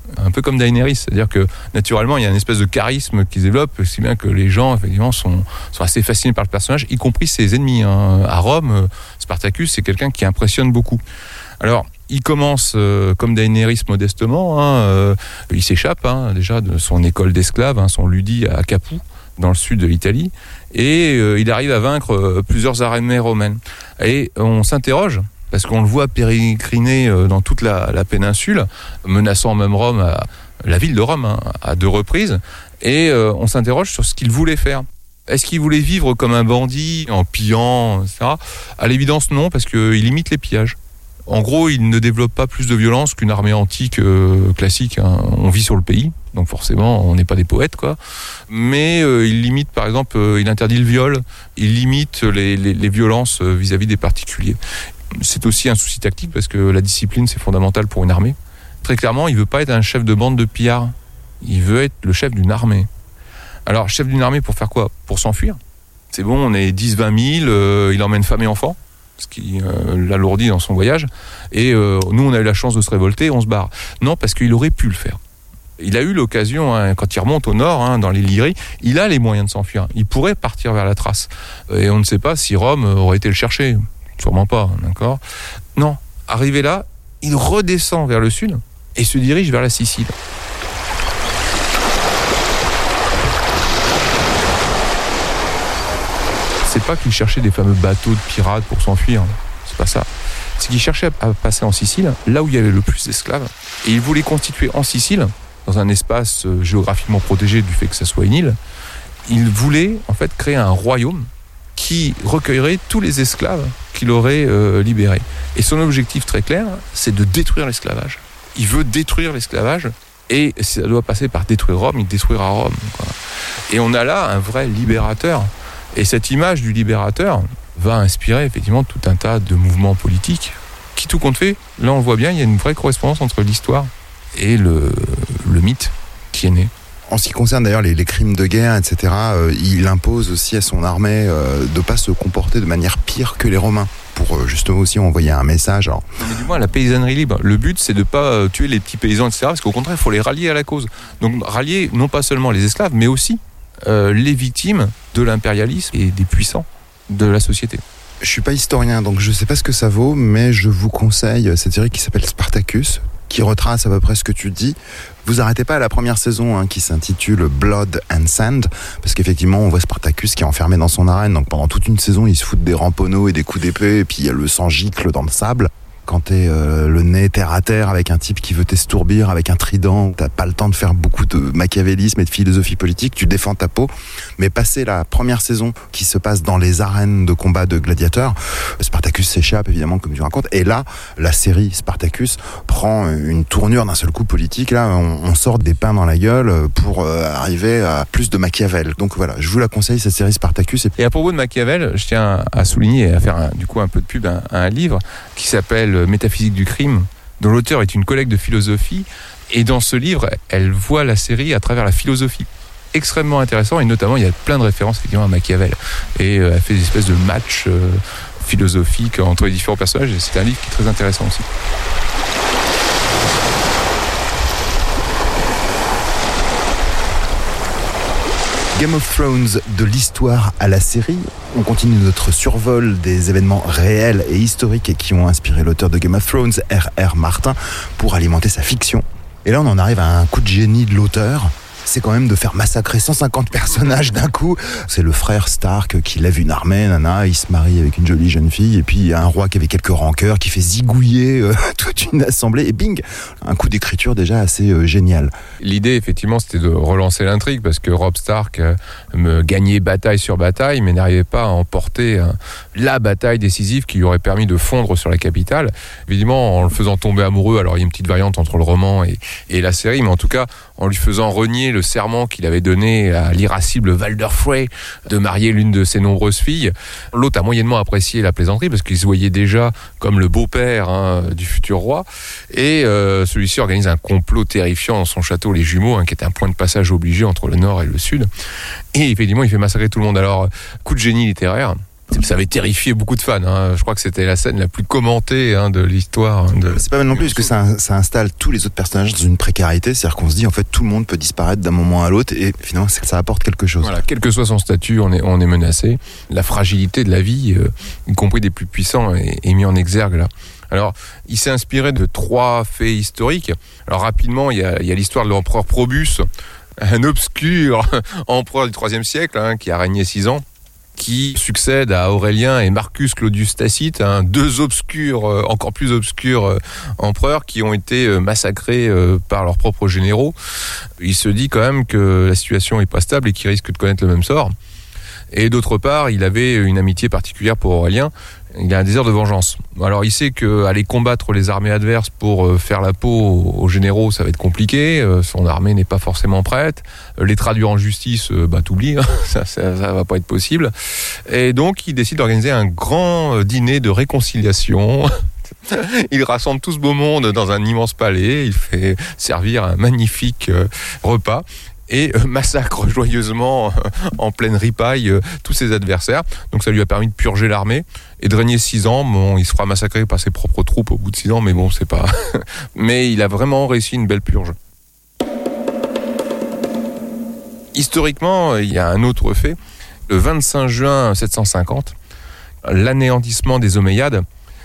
un peu comme Daenerys, c'est-à-dire que naturellement il y a une espèce de charisme qui se développe, si bien que les gens effectivement sont, sont assez fascinés par le personnage, y compris ses ennemis. Hein. À Rome, Spartacus c'est quelqu'un qui impressionne beaucoup. Alors il commence euh, comme Daenerys modestement, hein, euh, il s'échappe hein, déjà de son école d'esclaves, hein, son ludi à Capoue, dans le sud de l'Italie, et euh, il arrive à vaincre euh, plusieurs armées romaines. Et on s'interroge, parce qu'on le voit pérégriner euh, dans toute la, la péninsule, menaçant même Rome, à, la ville de Rome, hein, à deux reprises, et euh, on s'interroge sur ce qu'il voulait faire. Est-ce qu'il voulait vivre comme un bandit, en pillant, et cetera. À l'évidence, non, parce qu'il imite les pillages. En gros, il ne développe pas plus de violence qu'une armée antique euh, classique. Hein. On vit sur le pays, donc forcément, on n'est pas des poètes, quoi. Mais euh, il limite, par exemple, euh, il interdit le viol, il limite les, les, les violences euh, vis-à-vis des particuliers. C'est aussi un souci tactique, parce que la discipline, c'est fondamental pour une armée. Très clairement, il ne veut pas être un chef de bande de pillards. Il veut être le chef d'une armée. Alors, chef d'une armée, pour faire quoi ? Pour s'enfuir. C'est bon, on est dix vingt mille, euh, il emmène femmes et enfants, ce qui euh, l'alourdit dans son voyage. Et euh, nous, on a eu la chance de se révolter, on se barre. Non, parce qu'il aurait pu le faire. Il a eu l'occasion, hein, quand il remonte au nord, hein, dans les Lyries, il a les moyens de s'enfuir. Il pourrait partir vers la Thrace. Et on ne sait pas si Rome aurait été le chercher. Sûrement pas, d'accord ? Non, arrivé là, il redescend vers le sud et se dirige vers la Sicile. C'est pas qu'il cherchait des fameux bateaux de pirates pour s'enfuir, c'est pas ça. C'est qu'il cherchait à passer en Sicile, là où il y avait le plus d'esclaves, et il voulait constituer en Sicile, dans un espace géographiquement protégé du fait que ça soit une île, il voulait en fait créer un royaume qui recueillerait tous les esclaves qu'il aurait euh, libérés. Et son objectif très clair, c'est de détruire l'esclavage. Il veut détruire l'esclavage, et ça doit passer par détruire Rome, il détruira Rome, quoi. Et on a là un vrai libérateur. Et cette image du libérateur va inspirer effectivement tout un tas de mouvements politiques qui, tout compte fait, là on le voit bien, il y a une vraie correspondance entre l'histoire et le, le mythe qui est né. En ce qui concerne d'ailleurs les, les crimes de guerre, et cetera, euh, il impose aussi à son armée euh, de ne pas se comporter de manière pire que les Romains, pour euh, justement aussi envoyer un message. Alors... Mais du moins la paysannerie libre, le but c'est de ne pas euh, tuer les petits paysans, et cetera, parce qu'au contraire il faut les rallier à la cause. Donc rallier non pas seulement les esclaves, mais aussi Euh, les victimes de l'impérialisme et des puissants de la société. Je suis pas historien, donc je sais pas ce que ça vaut, mais je vous conseille cette série qui s'appelle Spartacus, qui retrace à peu près ce que tu dis. Vous arrêtez pas à la première saison, hein, qui s'intitule Blood and Sand, parce qu'effectivement on voit Spartacus qui est enfermé dans son arène, donc pendant toute une saison il se fout des ramponneaux et des coups d'épée, et puis le sang gicle dans le sable. Quand t'es euh, le nez terre à terre avec un type qui veut t'estourbir avec un trident, t'as pas le temps de faire beaucoup de machiavélisme et de philosophie politique, tu défends ta peau. Mais passer la première saison qui se passe dans les arènes de combat de gladiateurs, Spartacus s'échappe évidemment comme tu racontes, et là la série Spartacus prend une tournure d'un seul coup politique. Là on, on sort des pains dans la gueule pour euh, arriver à plus de Machiavel. Donc voilà, je vous la conseille, cette série Spartacus. Et, et à propos de Machiavel, je tiens à souligner et à faire un, du coup un peu de pub à, à un livre qui s'appelle Métaphysique du crime, dont l'auteur est une collègue de philosophie, et dans ce livre elle voit la série à travers la philosophie. Extrêmement intéressant, et notamment il y a plein de références effectivement à Machiavel, et euh, elle fait des espèces de matchs euh, philosophiques entre les différents personnages, et c'est un livre qui est très intéressant aussi. Game of Thrones, de l'histoire à la série. On continue notre survol des événements réels et historiques qui ont inspiré l'auteur de Game of Thrones, R R. Martin, pour alimenter sa fiction. Et là, on en arrive à un coup de génie de l'auteur. C'est quand même de faire massacrer cent cinquante personnages d'un coup. C'est le frère Stark qui lève une armée, nana, il se marie avec une jolie jeune fille, et puis il y a un roi qui avait quelques rancœurs, qui fait zigouiller euh, toute une assemblée, et bing, un coup d'écriture déjà assez euh, génial. L'idée, effectivement, c'était de relancer l'intrigue, parce que Robb Stark euh, me gagnait bataille sur bataille, mais n'arrivait pas à emporter euh, la bataille décisive qui lui aurait permis de fondre sur la capitale. Évidemment, en le faisant tomber amoureux, alors il y a une petite variante entre le roman et, et la série, mais en tout cas, en lui faisant renier le serment qu'il avait donné à l'irascible Walder Frey de marier l'une de ses nombreuses filles. L'autre a moyennement apprécié la plaisanterie parce qu'il se voyait déjà comme le beau-père hein, du futur roi, et euh, celui-ci organise un complot terrifiant dans son château Les Jumeaux, hein, qui est un point de passage obligé entre le nord et le sud, et effectivement il fait massacrer tout le monde. Alors coup de génie littéraire, Ça avait terrifié beaucoup de fans. Hein. Je crois que c'était la scène la plus commentée hein, de l'histoire. De... C'est pas mal non plus, parce que ça, ça installe tous les autres personnages dans une précarité. C'est-à-dire qu'on se dit, en fait, tout le monde peut disparaître d'un moment à l'autre et finalement, ça apporte quelque chose. Voilà, quel que soit son statut, on est, on est menacé. La fragilité de la vie, euh, y compris des plus puissants, est, est mis en exergue là. Alors, il s'est inspiré de trois faits historiques. Alors, rapidement, il y a, il y a l'histoire de l'empereur Probus, un obscur empereur du troisième siècle, hein, qui a régné six ans, qui succède à Aurélien et Marcus Claudius Tacite, hein, deux obscurs, euh, encore plus obscurs euh, empereurs qui ont été euh, massacrés euh, par leurs propres généraux. Il se dit quand même que la situation est pas stable et qu'il risque de connaître le même sort. Et d'autre part, il avait une amitié particulière pour Aurélien. Il a un désir de vengeance. Alors il sait qu'aller combattre les armées adverses pour faire la peau aux généraux, ça va être compliqué. Son armée n'est pas forcément prête. Les traduire en justice, bah t'oublies, hein. ça, ça, ça va pas être possible. Et donc il décide d'organiser un grand dîner de réconciliation. Il rassemble tout ce beau monde dans un immense palais. Il fait servir un magnifique repas. Et massacre joyeusement en pleine ripaille tous ses adversaires. Donc ça lui a permis de purger l'armée et de régner six ans. Bon, il se fera massacrer par ses propres troupes au bout de six ans, mais bon, c'est pas... mais il a vraiment réussi une belle purge. Historiquement, il y a un autre fait. Le vingt-cinq juin sept cent cinquante, l'anéantissement des Omeyyades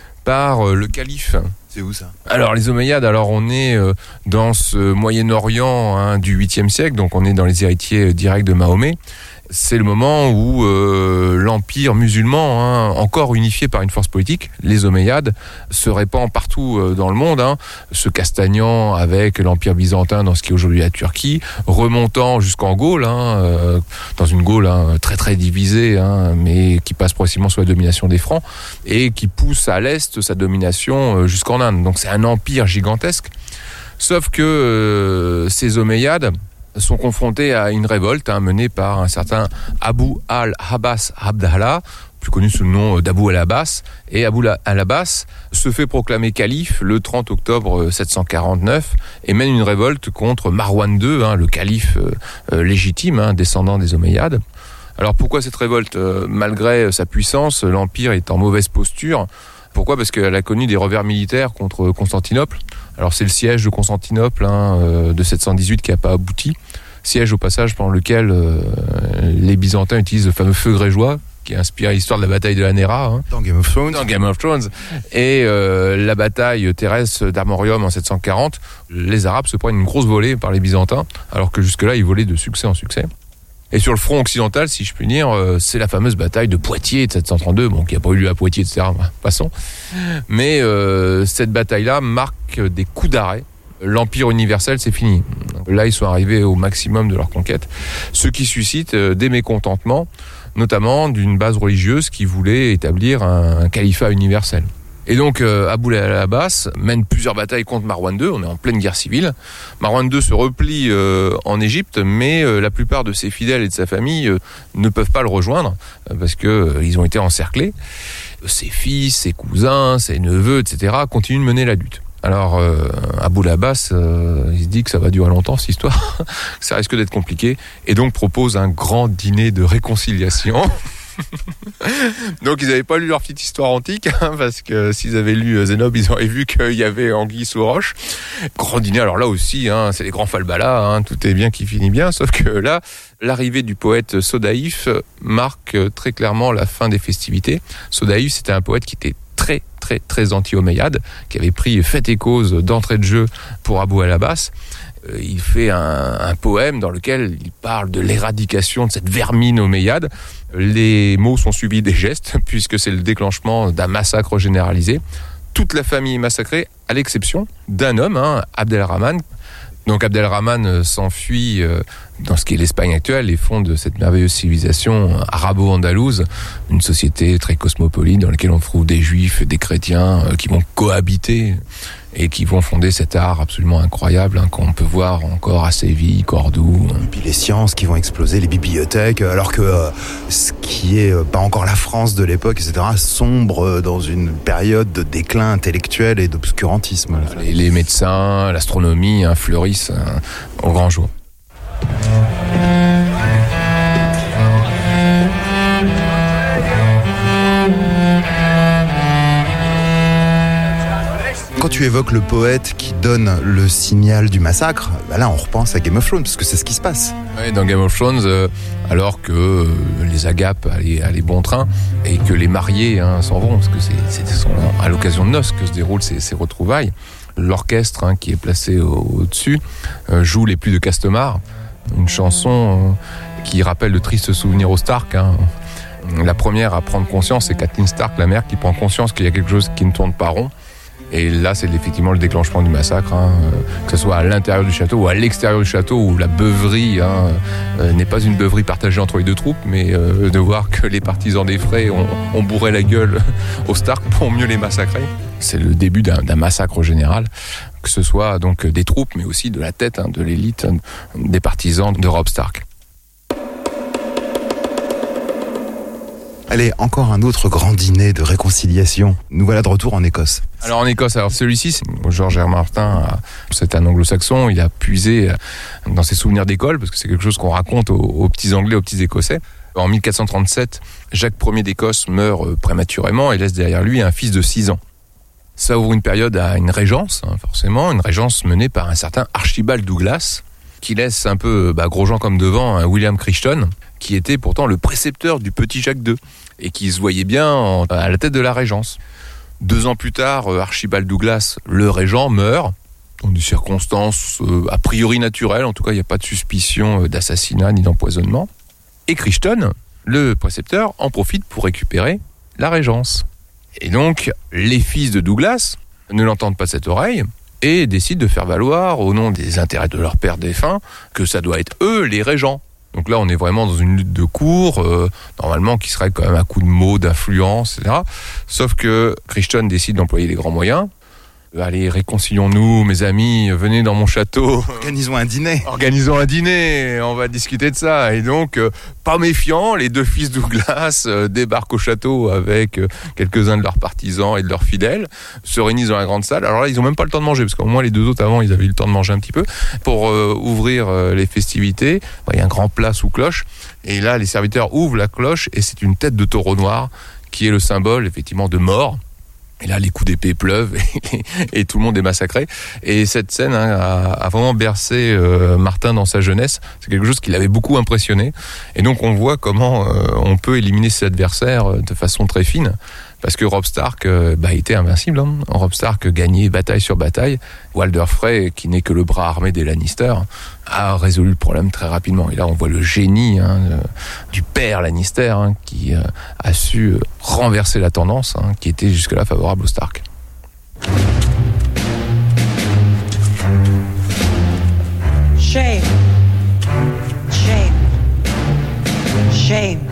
par le calife. C'est où ça ? Alors les Omeyyades, alors on est euh, dans ce Moyen-Orient hein, du huitième siècle, donc on est dans les héritiers directs de Mahomet. C'est le moment où euh, l'empire musulman, hein, encore unifié par une force politique, les Omeyyades, se répand partout euh, dans le monde, hein, se castagnant avec l'empire byzantin dans ce qui est aujourd'hui la Turquie, remontant jusqu'en Gaule, hein, euh, dans une Gaule hein, très très divisée, hein, mais qui passe progressivement sous la domination des Francs, et qui pousse à l'est sa domination euh, jusqu'en Inde. Donc c'est un empire gigantesque, sauf que euh, ces Omeyyades sont confrontés à une révolte hein, menée par un certain Abu al-Abbas Abdallah, plus connu sous le nom d'Abu al-Abbas. Et Abu al-Abbas se fait proclamer calife le trente octobre sept cent quarante-neuf et mène une révolte contre Marwan deux, hein, le calife euh, légitime, hein, descendant des Omeyyades. Alors pourquoi cette révolte ? euh, Malgré sa puissance, l'Empire est en mauvaise posture. Pourquoi ? Parce qu'elle a connu des revers militaires contre Constantinople. Alors c'est le siège de Constantinople hein, euh, de sept cent dix-huit qui n'a pas abouti. Siège au passage pendant lequel euh, les Byzantins utilisent le fameux feu grégeois qui a inspiré l'histoire de la bataille de la Néra. Hein, dans Game of Thrones. Dans Game of Thrones. Et euh, la bataille terrestre d'Armorium en sept cent quarante, les Arabes se prennent une grosse volée par les Byzantins, alors que jusque-là ils volaient de succès en succès. Et sur le front occidental, si je puis dire, euh, c'est la fameuse bataille de Poitiers de sept cent trente-deux, bon, qui n'a pas eu lieu à Poitiers, et cetera. Passons. Mais euh, cette bataille-là marque des coups d'arrêt. L'Empire universel, c'est fini. Là, ils sont arrivés au maximum de leur conquête, ce qui suscite euh, des mécontentements, notamment d'une base religieuse qui voulait établir un, un califat universel. Et donc, euh, Abu al-Abbas mène plusieurs batailles contre Marwan deux, on est en pleine guerre civile. Marwan deux se replie euh, en Égypte, mais euh, la plupart de ses fidèles et de sa famille euh, ne peuvent pas le rejoindre, euh, parce que euh, ils ont été encerclés. Ses fils, ses cousins, ses neveux, et cetera continuent de mener la lutte. Alors, euh, Abu al-Abbas, euh, il se dit que ça va durer longtemps, cette histoire, ça risque d'être compliqué, et donc propose un grand dîner de réconciliation. Donc ils n'avaient pas lu leur petite histoire antique hein, parce que s'ils avaient lu Zénobe ils auraient vu qu'il y avait anguille sous roche. Grand dîner, alors là aussi hein, c'est les grands falbalas, hein, tout est bien qui finit bien, sauf que là l'arrivée du poète Sodaïf marque très clairement la fin des festivités. Sodaïf c'était un poète qui était très très très anti-Omeyyade, qui avait pris fait et cause d'entrée de jeu pour Abu al-Abbas. Il fait un, un poème dans lequel il parle de l'éradication de cette vermine omeyyade. Les mots sont suivis des gestes, puisque c'est le déclenchement d'un massacre généralisé. Toute la famille est massacrée, à l'exception d'un homme, hein, Abdelrahman. Donc Abdelrahman s'enfuit dans ce qui est l'Espagne actuelle et fonde cette merveilleuse civilisation arabo-andalouse, une société très cosmopolite dans laquelle on trouve des juifs et des chrétiens qui vont cohabiter et qui vont fonder cet art absolument incroyable hein, qu'on peut voir encore à Séville, Cordoue. Et puis les sciences qui vont exploser, les bibliothèques, alors que euh, ce qui est euh, pas encore la France de l'époque, et cetera, sombre dans une période de déclin intellectuel et d'obscurantisme. Les, les médecins, l'astronomie hein, fleurissent hein, au grand jour. tu évoques le poète qui donne le signal du massacre, bah là on repense à Game of Thrones, parce que c'est ce qui se passe. Ouais, dans Game of Thrones, euh, alors que euh, les agapes allaient, allaient bon train et que les mariés hein, s'en vont, parce que c'est, c'est à l'occasion de noces que se déroulent ces, ces retrouvailles, l'orchestre hein, qui est placé au, au-dessus euh, joue Les Pluies de Castemar, une chanson euh, qui rappelle de tristes souvenirs aux Stark. Hein. La première à prendre conscience, c'est Catelyn Stark, la mère, qui prend conscience qu'il y a quelque chose qui ne tourne pas rond. Et là, c'est effectivement le déclenchement du massacre, hein, que ce soit à l'intérieur du château ou à l'extérieur du château, où la beuverie hein, euh, n'est pas une beuverie partagée entre les deux troupes, mais euh, de voir que les partisans des Frey ont, ont bourré la gueule aux Stark pour mieux les massacrer. C'est le début d'un, d'un massacre général, que ce soit donc des troupes, mais aussi de la tête, hein, de l'élite, hein, des partisans de Robb Stark. Allez, encore un autre grand dîner de réconciliation. Nous voilà de retour en Écosse. Alors en Écosse, alors celui-ci, c'est George R. R. Martin, c'est un anglo-saxon, il a puisé dans ses souvenirs d'école, parce que c'est quelque chose qu'on raconte aux, aux petits Anglais, aux petits Écossais. En mille quatre cent trente-sept, Jacques Ier d'Écosse meurt prématurément et laisse derrière lui un fils de six ans. Ça ouvre une période à une régence, hein, forcément, une régence menée par un certain Archibald Douglas, qui laisse un peu bah, Grosjean comme devant un William Crichton, qui était pourtant le précepteur du petit Jacques deux, et qui se voyait bien en, à la tête de la régence. Deux ans plus tard, Archibald Douglas, le régent, meurt, dans des circonstances euh, a priori naturelles, en tout cas il n'y a pas de suspicion d'assassinat ni d'empoisonnement. Et Crichton, le précepteur, en profite pour récupérer la régence. Et donc, les fils de Douglas ne l'entendent pas cette oreille, et décident de faire valoir, au nom des intérêts de leur père défunt, que ça doit être eux les régents. Donc là, on est vraiment dans une lutte de cour, euh, normalement qui serait quand même un coup de mots, d'influence, et cetera. Sauf que Crichton décide d'employer les grands moyens. Allez, réconcilions-nous, mes amis, venez dans mon château. Organisons un dîner. Organisons un dîner, on va discuter de ça. Et donc, euh, pas méfiants, les deux fils Douglas euh, débarquent au château avec euh, quelques-uns de leurs partisans et de leurs fidèles, se réunissent dans la grande salle. Alors là, ils n'ont même pas le temps de manger, parce qu'au moins les deux autres avant, ils avaient eu le temps de manger un petit peu, pour euh, ouvrir euh, les festivités. Il y a un grand plat sous cloche, et là, les serviteurs ouvrent la cloche, et c'est une tête de taureau noir, qui est le symbole, effectivement, de mort. Et là, les coups d'épée pleuvent et, et tout le monde est massacré. Et cette scène hein, a, a vraiment bercé euh, Martin dans sa jeunesse. C'est quelque chose qui l'avait beaucoup impressionné. Et donc, on voit comment euh, on peut éliminer ses adversaires de façon très fine. Parce que Robb Stark euh, bah, était invincible. Hein. Robb Stark gagnait bataille sur bataille. Walder Frey, qui n'est que le bras armé des Lannister, a résolu le problème très rapidement. Et là, on voit le génie hein, du père Lannister hein, qui euh, a su euh, renverser la tendance hein, qui était jusque-là favorable aux Stark. Shame. Shame. Shame.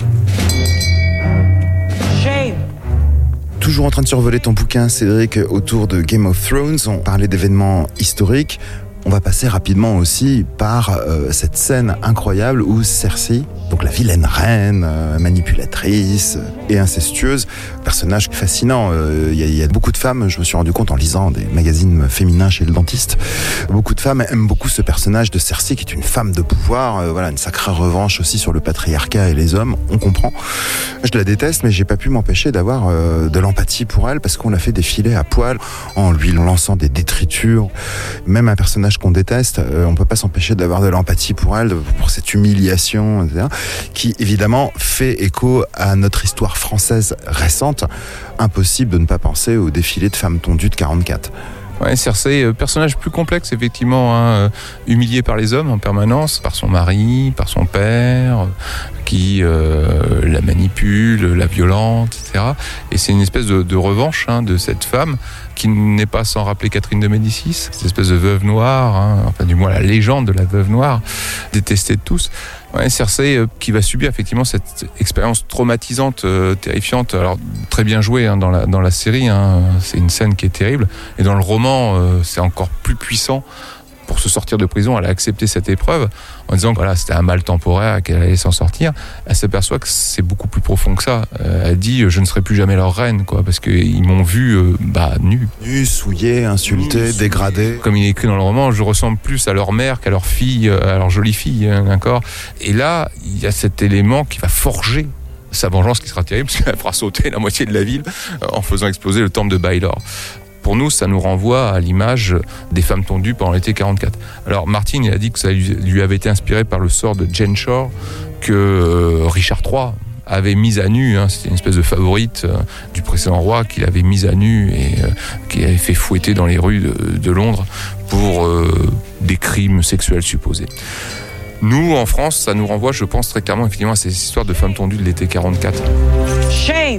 Shame. Toujours en train de survoler ton bouquin, Cédric, autour de Game of Thrones. On parlait d'événements historiques. On va passer rapidement aussi par euh, cette scène incroyable où Cersei, donc la vilaine reine, euh, manipulatrice et incestueuse, personnage fascinant. Il euh, y, y a beaucoup de femmes, je me suis rendu compte en lisant des magazines féminins chez le dentiste, beaucoup de femmes aiment beaucoup ce personnage de Cersei qui est une femme de pouvoir, euh, voilà, une sacrée revanche aussi sur le patriarcat et les hommes, on comprend. Je la déteste, mais j'ai pas pu m'empêcher d'avoir euh, de l'empathie pour elle parce qu'on l'a fait défiler à poil en lui lançant des détritus. Même un personnage qu'on déteste, euh, on peut pas s'empêcher d'avoir de l'empathie pour elle, pour cette humiliation, et cetera, qui évidemment fait écho à notre histoire française récente. Impossible de ne pas penser au défilé de femmes tondues de quarante-quatre. Ouais, Cersei, personnage plus complexe effectivement, hein, humilié par les hommes en permanence, par son mari, par son père, qui euh, la manipule, la violente, et cetera. Et c'est une espèce de, de revanche hein, de cette femme qui n'est pas sans rappeler Catherine de Médicis, cette espèce de veuve noire, hein, enfin du moins la légende de la veuve noire, détestée de tous. Ouais, Cersei euh, qui va subir effectivement cette expérience traumatisante, euh, terrifiante. Alors très bien joué hein, dans la dans la série, hein, c'est une scène qui est terrible. Et dans le roman, euh, c'est encore plus puissant. Pour se sortir de prison, elle a accepté cette épreuve en disant que voilà, c'était un mal temporaire, qu'elle allait s'en sortir. Elle s'aperçoit que c'est beaucoup plus profond que ça. Euh, elle dit « je ne serai plus jamais leur reine », quoi, parce qu'ils m'ont vu euh, bah, nu. Nu, souillé, insulté, mmh, dégradé. Comme il est écrit dans le roman, je ressemble plus à leur mère qu'à leur fille, à leur jolie fille, hein, d'accord. Et là, il y a cet élément qui va forger sa vengeance qui sera terrible, parce qu'elle fera sauter la moitié de la ville en faisant exploser le temple de Baelor. Pour nous, ça nous renvoie à l'image des femmes tondues pendant l'été quarante-quatre. Alors Martin, il a dit que ça lui avait été inspiré par le sort de Jane Shore que euh, Richard trois avait mise à nu, hein, c'était une espèce de favorite euh, du précédent roi qu'il avait mise à nu et euh, qui avait fait fouetter dans les rues de, de Londres pour euh, des crimes sexuels supposés. Nous, en France, ça nous renvoie, je pense, très clairement effectivement à ces histoires de femmes tondues de l'été quarante-quatre. Shame.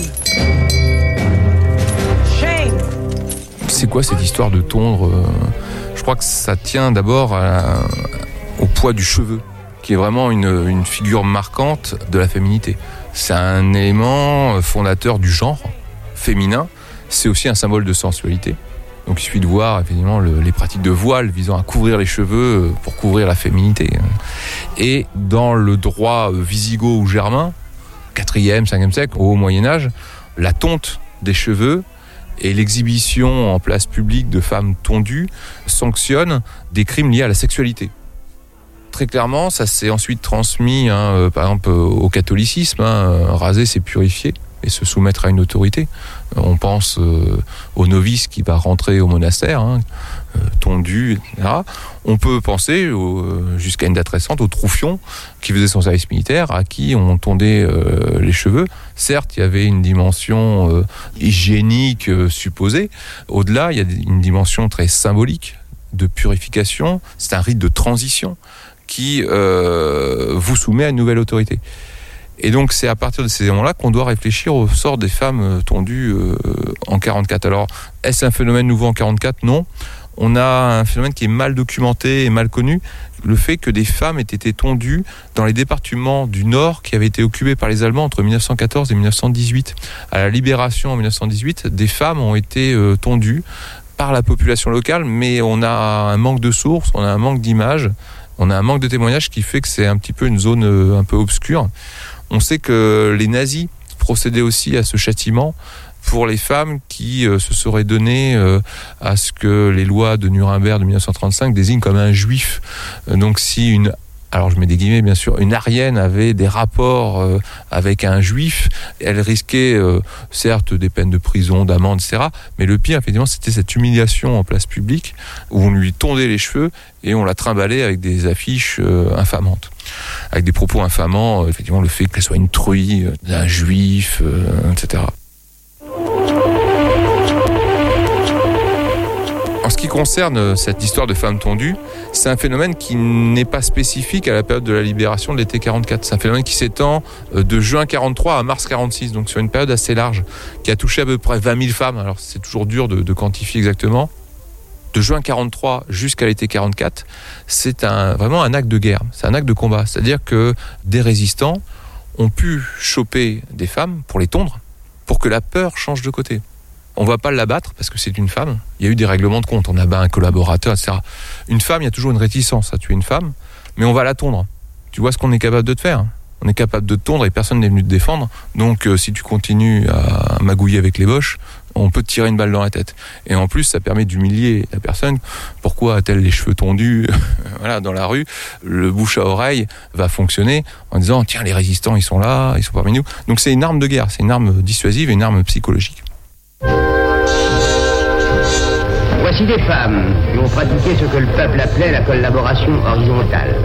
Shame. C'est quoi cette histoire de tondre ? Je crois que ça tient d'abord à, au poids du cheveu, qui est vraiment une, une figure marquante de la féminité. C'est un élément fondateur du genre féminin. C'est aussi un symbole de sensualité. Donc il suffit de voir effectivement le, les pratiques de voile visant à couvrir les cheveux pour couvrir la féminité. Et dans le droit wisigoth ou germain, quatrième, cinquième siècle, au Moyen-Âge, la tonte des cheveux et l'exhibition en place publique de femmes tondues sanctionnent des crimes liés à la sexualité. Très clairement, ça s'est ensuite transmis, hein, euh, par exemple, au catholicisme. Hein, raser, c'est purifier et se soumettre à une autorité. Euh, on pense euh, au novice qui va rentrer au monastère, hein, euh, tondu, et cetera. On peut penser, au, euh, jusqu'à une date récente, au troufion qui faisait son service militaire, à qui on tondait euh, les cheveux. Certes, il y avait une dimension euh, hygiénique euh, supposée. Au-delà, il y a une dimension très symbolique de purification. C'est un rite de transition qui euh, vous soumet à une nouvelle autorité. Et donc c'est à partir de ces éléments-là qu'on doit réfléchir au sort des femmes tondues euh, en quarante-quatre. Alors, est-ce un phénomène nouveau en quarante-quatre ? Non. On a un phénomène qui est mal documenté et mal connu, le fait que des femmes aient été tondues dans les départements du Nord qui avaient été occupés par les Allemands entre dix-neuf cent quatorze et dix-neuf cent dix-huit. À la Libération en dix-neuf cent dix-huit, des femmes ont été euh, tondues par la population locale, mais on a un manque de sources, on a un manque d'images, on a un manque de témoignages qui fait que c'est un petit peu une zone euh, un peu obscure. On sait que les nazis procédaient aussi à ce châtiment pour les femmes qui euh, se seraient données euh, à ce que les lois de Nuremberg de dix-neuf cent trente-cinq désignent comme un juif. Euh, donc si une, alors je mets des guillemets bien sûr, une aryenne avait des rapports euh, avec un juif, elle risquait euh, certes des peines de prison, d'amende, et cetera. Mais le pire, effectivement, c'était cette humiliation en place publique où on lui tondait les cheveux et on la trimballait avec des affiches euh, infamantes. Avec des propos infamants, euh, effectivement, le fait qu'elle soit une truie, euh, d'un juif, euh, et cetera. En ce qui concerne cette histoire de femmes tondues, c'est un phénomène qui n'est pas spécifique à la période de la libération de l'été quarante-quatre. C'est un phénomène qui s'étend de juin quarante-trois à mars quarante-six, donc sur une période assez large, qui a touché à peu près vingt mille femmes. Alors c'est toujours dur de, de quantifier exactement. De juin quarante-trois jusqu'à l'été quarante-quatre, c'est un, vraiment un acte de guerre, c'est un acte de combat. C'est-à-dire que des résistants ont pu choper des femmes pour les tondre, pour que la peur change de côté. On ne va pas l'abattre parce que c'est une femme. Il y a eu des règlements de compte. On abat un collaborateur, et cetera. Une femme, il y a toujours une réticence à tuer une femme, mais on va la tondre. Tu vois ce qu'on est capable de te faire ? On est capable de te tondre et personne n'est venu te défendre. Donc, euh, si tu continues à magouiller avec les boches, on peut te tirer une balle dans la tête. Et en plus, ça permet d'humilier la personne. Pourquoi a-t-elle les cheveux tondus voilà, dans la rue ? Le bouche à oreille va fonctionner en disant « Tiens, les résistants, ils sont là, ils sont parmi nous ». Donc, c'est une arme de guerre, c'est une arme dissuasive et une arme psychologique. Voici des femmes qui ont pratiqué ce que le peuple appelait la collaboration horizontale.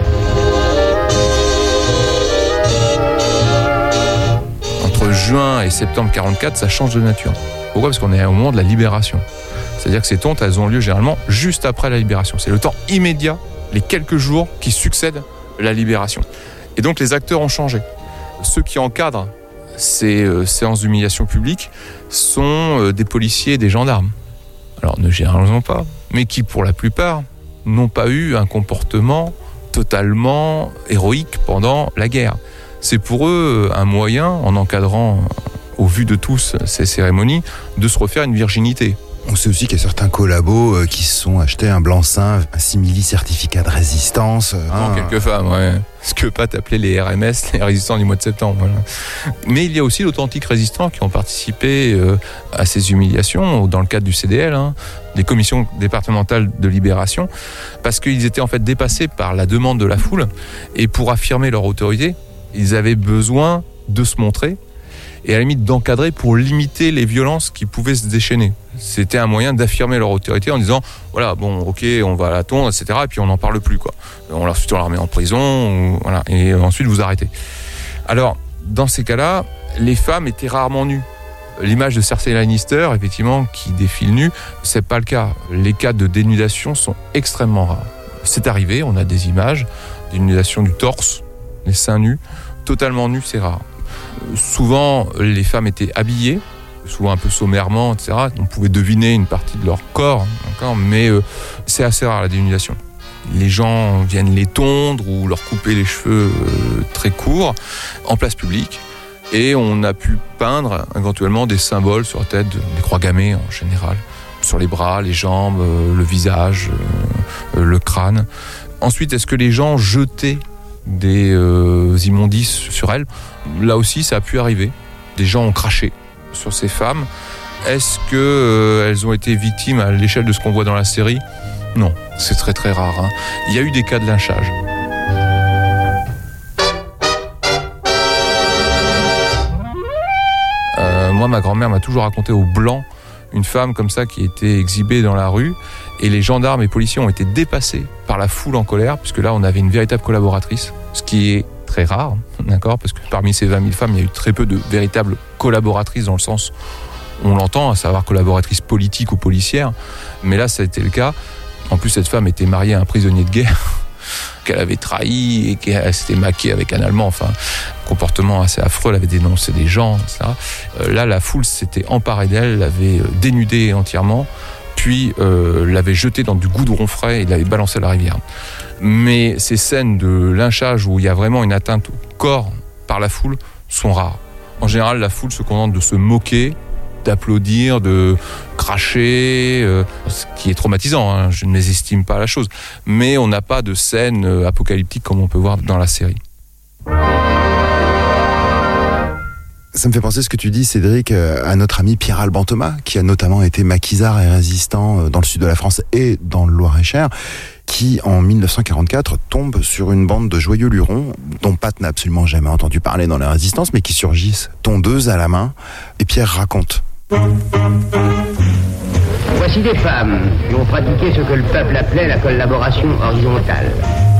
Entre juin et septembre quarante-quatre, ça change de nature. Pourquoi ? Parce qu'on est au moment de la libération. C'est-à-dire que ces tontes, elles ont lieu généralement juste après la libération. C'est le temps immédiat, les quelques jours qui succèdent à la libération. Et donc les acteurs ont changé. Ceux qui encadrent ces euh, séances d'humiliation publique sont euh, des policiers et des gendarmes. Alors ne généralisons pas, mais qui pour la plupart n'ont pas eu un comportement totalement héroïque pendant la guerre. C'est pour eux un moyen, en encadrant au vu de tous ces cérémonies, de se refaire une virginité. On sait aussi qu'il y a certains collabos euh, qui se sont achetés un blanc-seing, un simili-certificat de résistance. Euh, non, hein. quelques femmes, ouais. Ce que Pat appelait les R M S, les résistants du mois de septembre. Voilà. Mais il y a aussi d'authentiques résistants qui ont participé euh, à ces humiliations dans le cadre du C D L, hein, des commissions départementales de libération, parce qu'ils étaient en fait dépassés par la demande de la foule et pour affirmer leur autorité, ils avaient besoin de se montrer. et à la limite d'encadrer pour limiter les violences qui pouvaient se déchaîner. C'était un moyen d'affirmer leur autorité en disant voilà, bon, ok, on va la tondre, et cetera. Et puis on n'en parle plus, quoi. On, ensuite, on la remet en prison, ou, voilà, et ensuite vous arrêtez. Alors, dans ces cas-là, les femmes étaient rarement nues. L'image de Cersei Lannister, effectivement, qui défile nue, c'est pas le cas. Les cas de dénudation sont extrêmement rares. C'est arrivé, on a des images, dénudation du torse, les seins nus, totalement nus, c'est rare. Souvent, les femmes étaient habillées, souvent un peu sommairement, et cetera. On pouvait deviner une partie de leur corps, d'accord, mais euh, c'est assez rare la dénudation. Les gens viennent les tondre ou leur couper les cheveux euh, très courts en place publique. Et on a pu peindre éventuellement des symboles sur la tête, des croix gammées en général, sur les bras, les jambes, euh, le visage, euh, le crâne. Ensuite, est-ce que les gens jetaient des euh, immondices sur elles ? Là aussi, ça a pu arriver. Des gens ont craché sur ces femmes. Est-ce qu'elles euh, ont été victimes à l'échelle de ce qu'on voit dans la série ? Non, c'est très très rare. Hein. Il y a eu des cas de lynchage. Euh, moi, ma grand-mère m'a toujours raconté au blanc une femme comme ça qui était exhibée dans la rue, et les gendarmes et policiers ont été dépassés par la foule en colère, puisque là, on avait une véritable collaboratrice, ce qui est très rare, d'accord, parce que parmi ces vingt mille femmes, il y a eu très peu de véritables collaboratrices dans le sens où on l'entend, à savoir collaboratrice politique ou policière, mais là, ça a été le cas. En plus, cette femme était mariée à un prisonnier de guerre qu'elle avait trahi et qu'elle s'était maquée avec un Allemand, enfin, comportement assez affreux, elle avait dénoncé des gens, et cetera. Euh, là, la foule s'était emparée d'elle, l'avait dénudée entièrement, puis euh, l'avait jetée dans du goudron frais et l'avait balancée à la rivière. Mais ces scènes de lynchage où il y a vraiment une atteinte au corps par la foule sont rares. En général, la foule se contente de se moquer, d'applaudir, de cracher, euh, ce qui est traumatisant, hein, je ne mésestime pas la chose. Mais on n'a pas de scène euh, apocalyptique comme on peut voir dans la série. Ça me fait penser ce que tu dis, Cédric, à notre ami Pierre Alban Thomas, qui a notamment été maquisard et résistant dans le sud de la France et dans le Loir-et-Cher, qui, en dix-neuf cent quarante-quatre, tombe sur une bande de joyeux lurons, dont Pat n'a absolument jamais entendu parler dans la résistance, mais qui surgissent, tondeuses à la main, et Pierre raconte. Voici des femmes qui ont pratiqué ce que le peuple appelait la collaboration horizontale.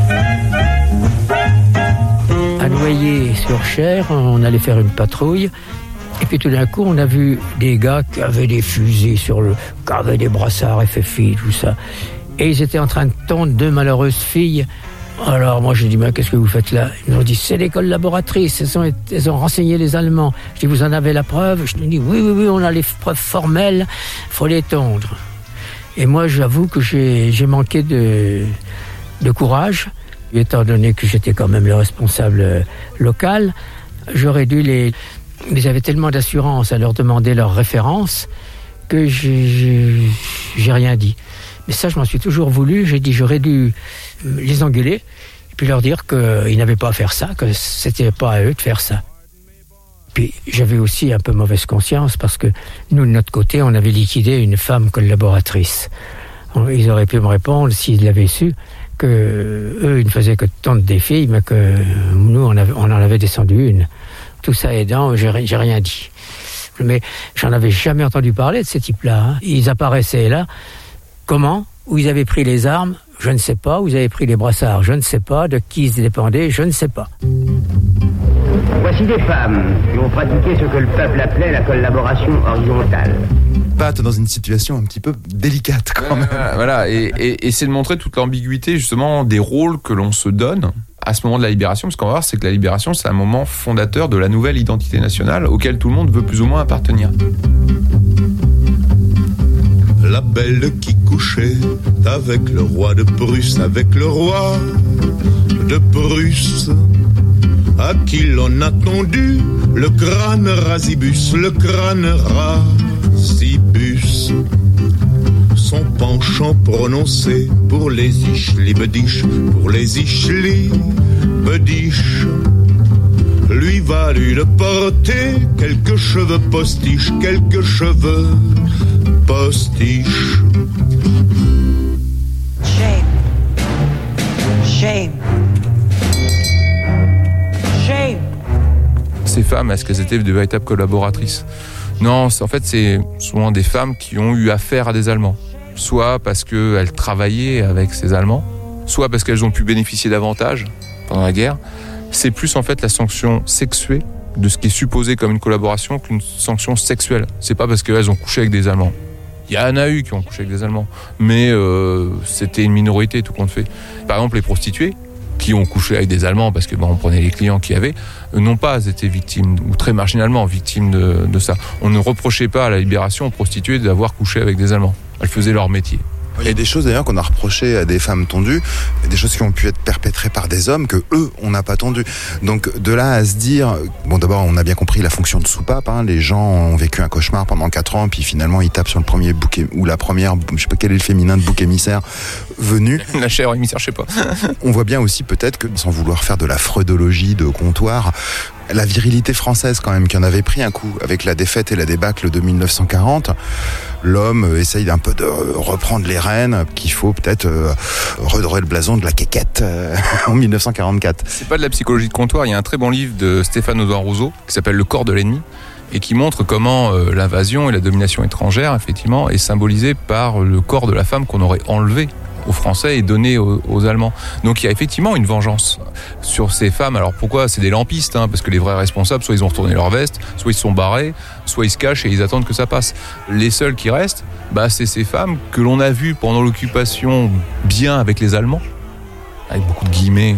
À Noyer-sur-Cher, on allait faire une patrouille. Et puis tout d'un coup, on a vu des gars qui avaient des fusils sur le... qui avaient des brassards F F I, tout ça. Et ils étaient en train de tondre deux malheureuses filles. Alors moi, j'ai dit, mais qu'est-ce que vous faites là ? Ils m'ont dit, c'est des collaboratrices, elles ont, elles ont renseigné les Allemands. Je dis, vous en avez la preuve ? Je dis, oui, oui, oui, on a les preuves formelles, il faut les tondre. Et moi, j'avoue que j'ai, j'ai manqué de, de courage. Étant donné que j'étais quand même le responsable local, j'aurais dû les... Ils avaient tellement d'assurance à leur demander leurs références que j'ai, j'ai, j'ai rien dit. Mais ça, je m'en suis toujours voulu. J'ai dit, j'aurais dû les engueuler et puis leur dire qu'ils n'avaient pas à faire ça, que c'était pas à eux de faire ça. Puis j'avais aussi un peu mauvaise conscience parce que nous, de notre côté, on avait liquidé une femme collaboratrice. Ils auraient pu me répondre, s'ils l'avaient su, que eux, ils ne faisaient que tondre des filles, mais que nous, on, avait, on en avait descendu une. Tout ça aidant, j'ai, j'ai rien dit. Mais j'en avais jamais entendu parler de ces types-là. Hein. Ils apparaissaient là. Comment ? Où ils avaient pris les armes ? Je ne sais pas. Où ils avaient pris les brassards ? Je ne sais pas. De qui ils dépendaient ? Je ne sais pas. Voici des femmes qui ont pratiqué ce que le peuple appelait la collaboration horizontale. Pat dans une situation un petit peu délicate quand même. Euh, voilà, et, et, et c'est de montrer toute l'ambiguïté justement des rôles que l'on se donne à ce moment de la libération, parce qu'on va voir, c'est que la libération, c'est un moment fondateur de la nouvelle identité nationale auquel tout le monde veut plus ou moins appartenir. La belle qui couchait avec le roi de Prusse, avec le roi de Prusse, à qui l'on a tondu le crâne rasibus, le crâne rasibus. Son penchant prononcé pour les ischli-bediches, pour les ischli-bediches, lui valut de porter quelques cheveux postiches, quelques cheveux postiches. Shame. Shame. Shame. ces femmes, est-ce qu'elles étaient de véritables collaboratrices ? Non, en fait, c'est souvent des femmes qui ont eu affaire à des Allemands. Soit parce qu'elles travaillaient avec ces Allemands, soit parce qu'elles ont pu bénéficier d'avantages pendant la guerre. C'est plus en fait la sanction sexuée de ce qui est supposé comme une collaboration qu'une sanction sexuelle. C'est pas parce qu'elles ont couché avec des Allemands. Il y en a eu qui ont couché avec des Allemands, mais euh, c'était une minorité tout compte fait. Par exemple, les prostituées qui ont couché avec des Allemands parce que bon, on prenait les clients qu'il y avait, n'ont pas été victimes, ou très marginalement victimes de, de ça. On ne reprochait pas à la Libération aux prostituées d'avoir couché avec des Allemands. Elles faisaient leur métier. Il y a des choses d'ailleurs qu'on a reprochées à des femmes tondues, des choses qui ont pu être perpétrées par des hommes que eux on n'a pas tondu. Donc de là à se dire, bon d'abord on a bien compris la fonction de soupape, hein, les gens ont vécu un cauchemar pendant quatre ans, puis finalement ils tapent sur le premier bouc é- ou la première, je sais pas quel est le féminin de bouc émissaire venu. La chèvre émissaire, je sais pas. On voit bien aussi peut-être que sans vouloir faire de la freudologie de comptoir, la virilité française quand même qui en avait pris un coup avec la défaite et la débâcle de dix-neuf cent quarante. L'homme essaye un peu de reprendre les rênes, qu'il faut peut-être euh, redorer le blason de la quéquette euh, en dix-neuf cent quarante-quatre. C'est pas de la psychologie de comptoir, il y a un très bon livre de Stéphane Audouin Rousseau qui s'appelle Le corps de l'ennemi et qui montre comment euh, l'invasion et la domination étrangère effectivement est symbolisée par le corps de la femme qu'on aurait enlevé aux Français et donné aux, aux Allemands. Donc il y a effectivement une vengeance sur ces femmes. Alors pourquoi ? C'est des lampistes, hein, parce que les vrais responsables, soit ils ont retourné leur veste, soit ils se sont barrés, soit ils se cachent et ils attendent que ça passe. Les seuls qui restent, bah, c'est ces femmes que l'on a vues pendant l'occupation bien avec les Allemands, avec beaucoup de guillemets,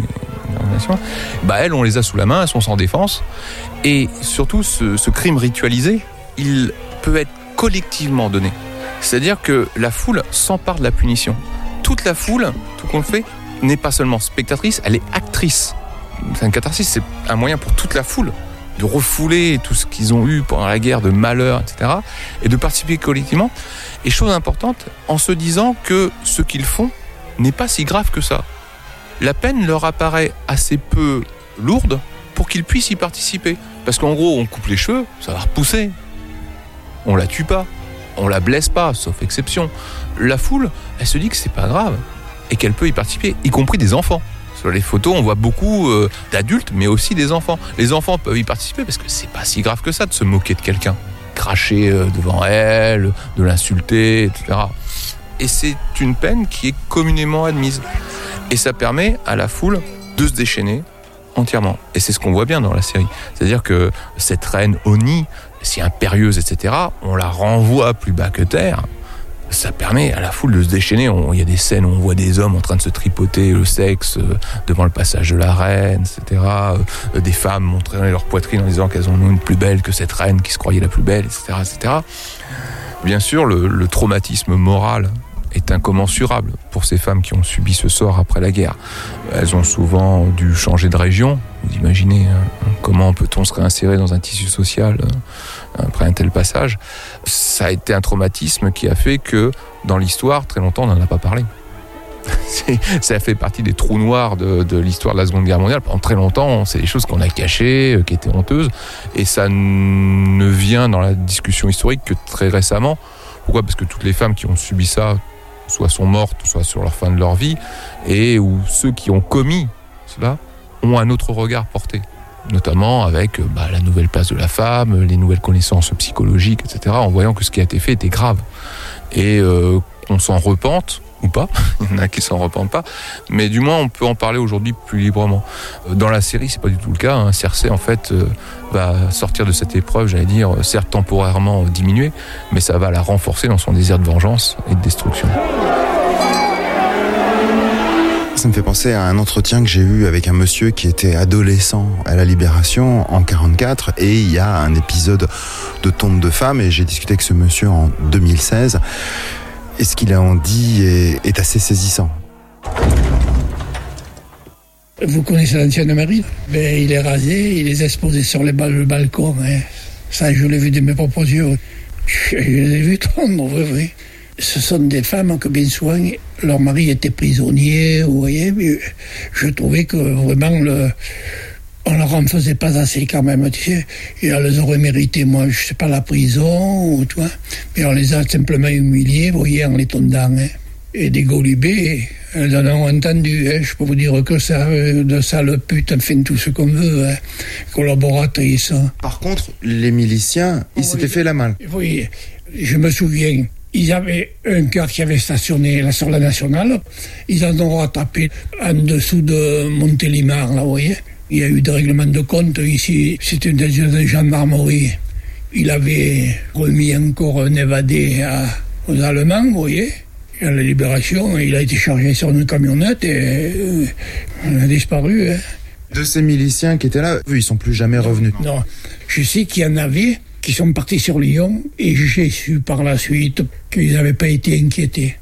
bah, elles, on les a sous la main, elles sont sans défense. Et surtout, ce, ce crime ritualisé, il peut être collectivement donné. C'est-à-dire que la foule s'empare de la punition. Toute la foule, tout qu'on fait, n'est pas seulement spectatrice, elle est actrice. C'est un catharsis, c'est un moyen pour toute la foule de refouler tout ce qu'ils ont eu pendant la guerre, de malheur, et cetera, et de participer collectivement. Et chose importante, en se disant que ce qu'ils font n'est pas si grave que ça. La peine leur apparaît assez peu lourde pour qu'ils puissent y participer. Parce qu'en gros, on coupe les cheveux, ça va repousser. On la tue pas. On la blesse pas, sauf exception. La foule, elle se dit que c'est pas grave et qu'elle peut y participer, y compris des enfants. Sur les photos, on voit beaucoup euh, d'adultes, mais aussi des enfants. Les enfants peuvent y participer parce que c'est pas si grave que ça de se moquer de quelqu'un, cracher euh, devant elle, de l'insulter, et cetera. Et c'est une peine qui est communément admise. Et ça permet à la foule de se déchaîner entièrement. Et c'est ce qu'on voit bien dans la série. C'est-à-dire que cette reine Oni, si impérieuse, et cetera, on la renvoie plus bas que terre. Ça permet à la foule de se déchaîner. Il y a des scènes où on voit des hommes en train de se tripoter le sexe euh, devant le passage de la reine, et cetera. Euh, des femmes montrer leur poitrine en disant qu'elles en ont une plus belle que cette reine qui se croyait la plus belle, et cetera, et cetera. Bien sûr, le, le traumatisme moral est incommensurable pour ces femmes qui ont subi ce sort après la guerre. Elles ont souvent dû changer de région. Vous imaginez hein, comment peut-on se réinsérer dans un tissu social euh, après un tel passage. Ça a été un traumatisme qui a fait que dans l'histoire, très longtemps, on n'en a pas parlé. C'est, ça fait partie des trous noirs de, de l'histoire de la Seconde Guerre mondiale. Pendant très longtemps, c'est des choses qu'on a cachées, qui étaient honteuses, et ça ne vient dans la discussion historique que très récemment. Pourquoi ? Parce que toutes les femmes qui ont subi ça soit sont mortes, soit sur leur fin de leur vie, et où ceux qui ont commis cela ont un autre regard porté, notamment avec bah, la nouvelle place de la femme, les nouvelles connaissances psychologiques, et cetera, en voyant que ce qui a été fait était grave. Et euh, on s'en repente, ou pas, il y en a qui s'en repentent pas, mais du moins on peut en parler aujourd'hui plus librement. Dans la série, c'est pas du tout le cas, hein. Cersei en fait euh, va sortir de cette épreuve, j'allais dire, certes temporairement diminuée, mais ça va la renforcer dans son désir de vengeance et de destruction. Ça me fait penser à un entretien que j'ai eu avec un monsieur qui était adolescent à la Libération en quarante-quatre, et il y a un épisode de Tombe de femme, et j'ai discuté avec ce monsieur en deux mille seize. Et ce qu'il en dit est, est assez saisissant. Vous connaissez l'ancienne mairie ? Ben, il est rasé, il est exposé sur les bal- le balcon. Hein. Ça, je l'ai vu de mes propres yeux. Je, je les ai vus tendre, vrai, vrai. Ce sont des femmes que bien souvent, leur mari était prisonnier, vous voyez. Mais je trouvais que vraiment, le, on leur en faisait pas assez quand même, tu sais. Et elles les auraient mérité, moi, je sais pas, la prison, ou tu vois. Mais on les a simplement humiliées, vous voyez, en les tondant. Hein. et des golibés, elles en ont entendu. Hein. Je peux vous dire que ça, de sales putes, enfin tout ce qu'on veut, hein. Collaboratrices. Hein. Par contre, les miliciens, ils oui. s'étaient fait la malle. Oui, je me souviens. Ils avaient un cœur qui avait stationné là sur la nationale. Ils en ont rattrapé en dessous de Montélimar, là, vous voyez. Il y a eu des règlements de compte ici. C'était une de gendarmerie. Il avait remis encore un évadé à, aux Allemands, vous voyez. Et à la Libération, il a été chargé sur une camionnette et euh, il a disparu. Hein. De ces miliciens qui étaient là, eux, ils sont plus jamais revenus. Non, je sais qu'il y en avait qui sont partis sur Lyon et j'ai su par la suite qu'ils n'avaient pas été inquiétés.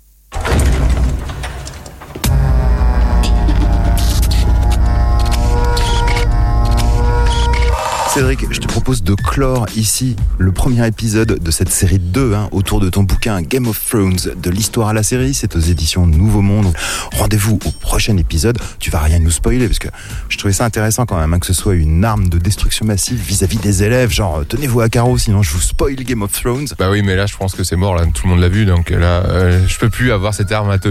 Cédric, je te propose de clore ici le premier épisode de cette série deux hein, autour de ton bouquin Game of Thrones, de l'histoire à la série. C'est aux éditions Nouveau Monde. Rendez-vous au prochain épisode. Tu vas rien nous spoiler parce que je trouvais ça intéressant quand même hein, que ce soit une arme de destruction massive vis-à-vis des élèves. Genre, tenez-vous à carreau, sinon je vous spoil Game of Thrones. Bah oui, mais là, je pense que c'est mort. Là, tout le monde l'a vu, donc là, euh, je peux plus avoir cette arme à te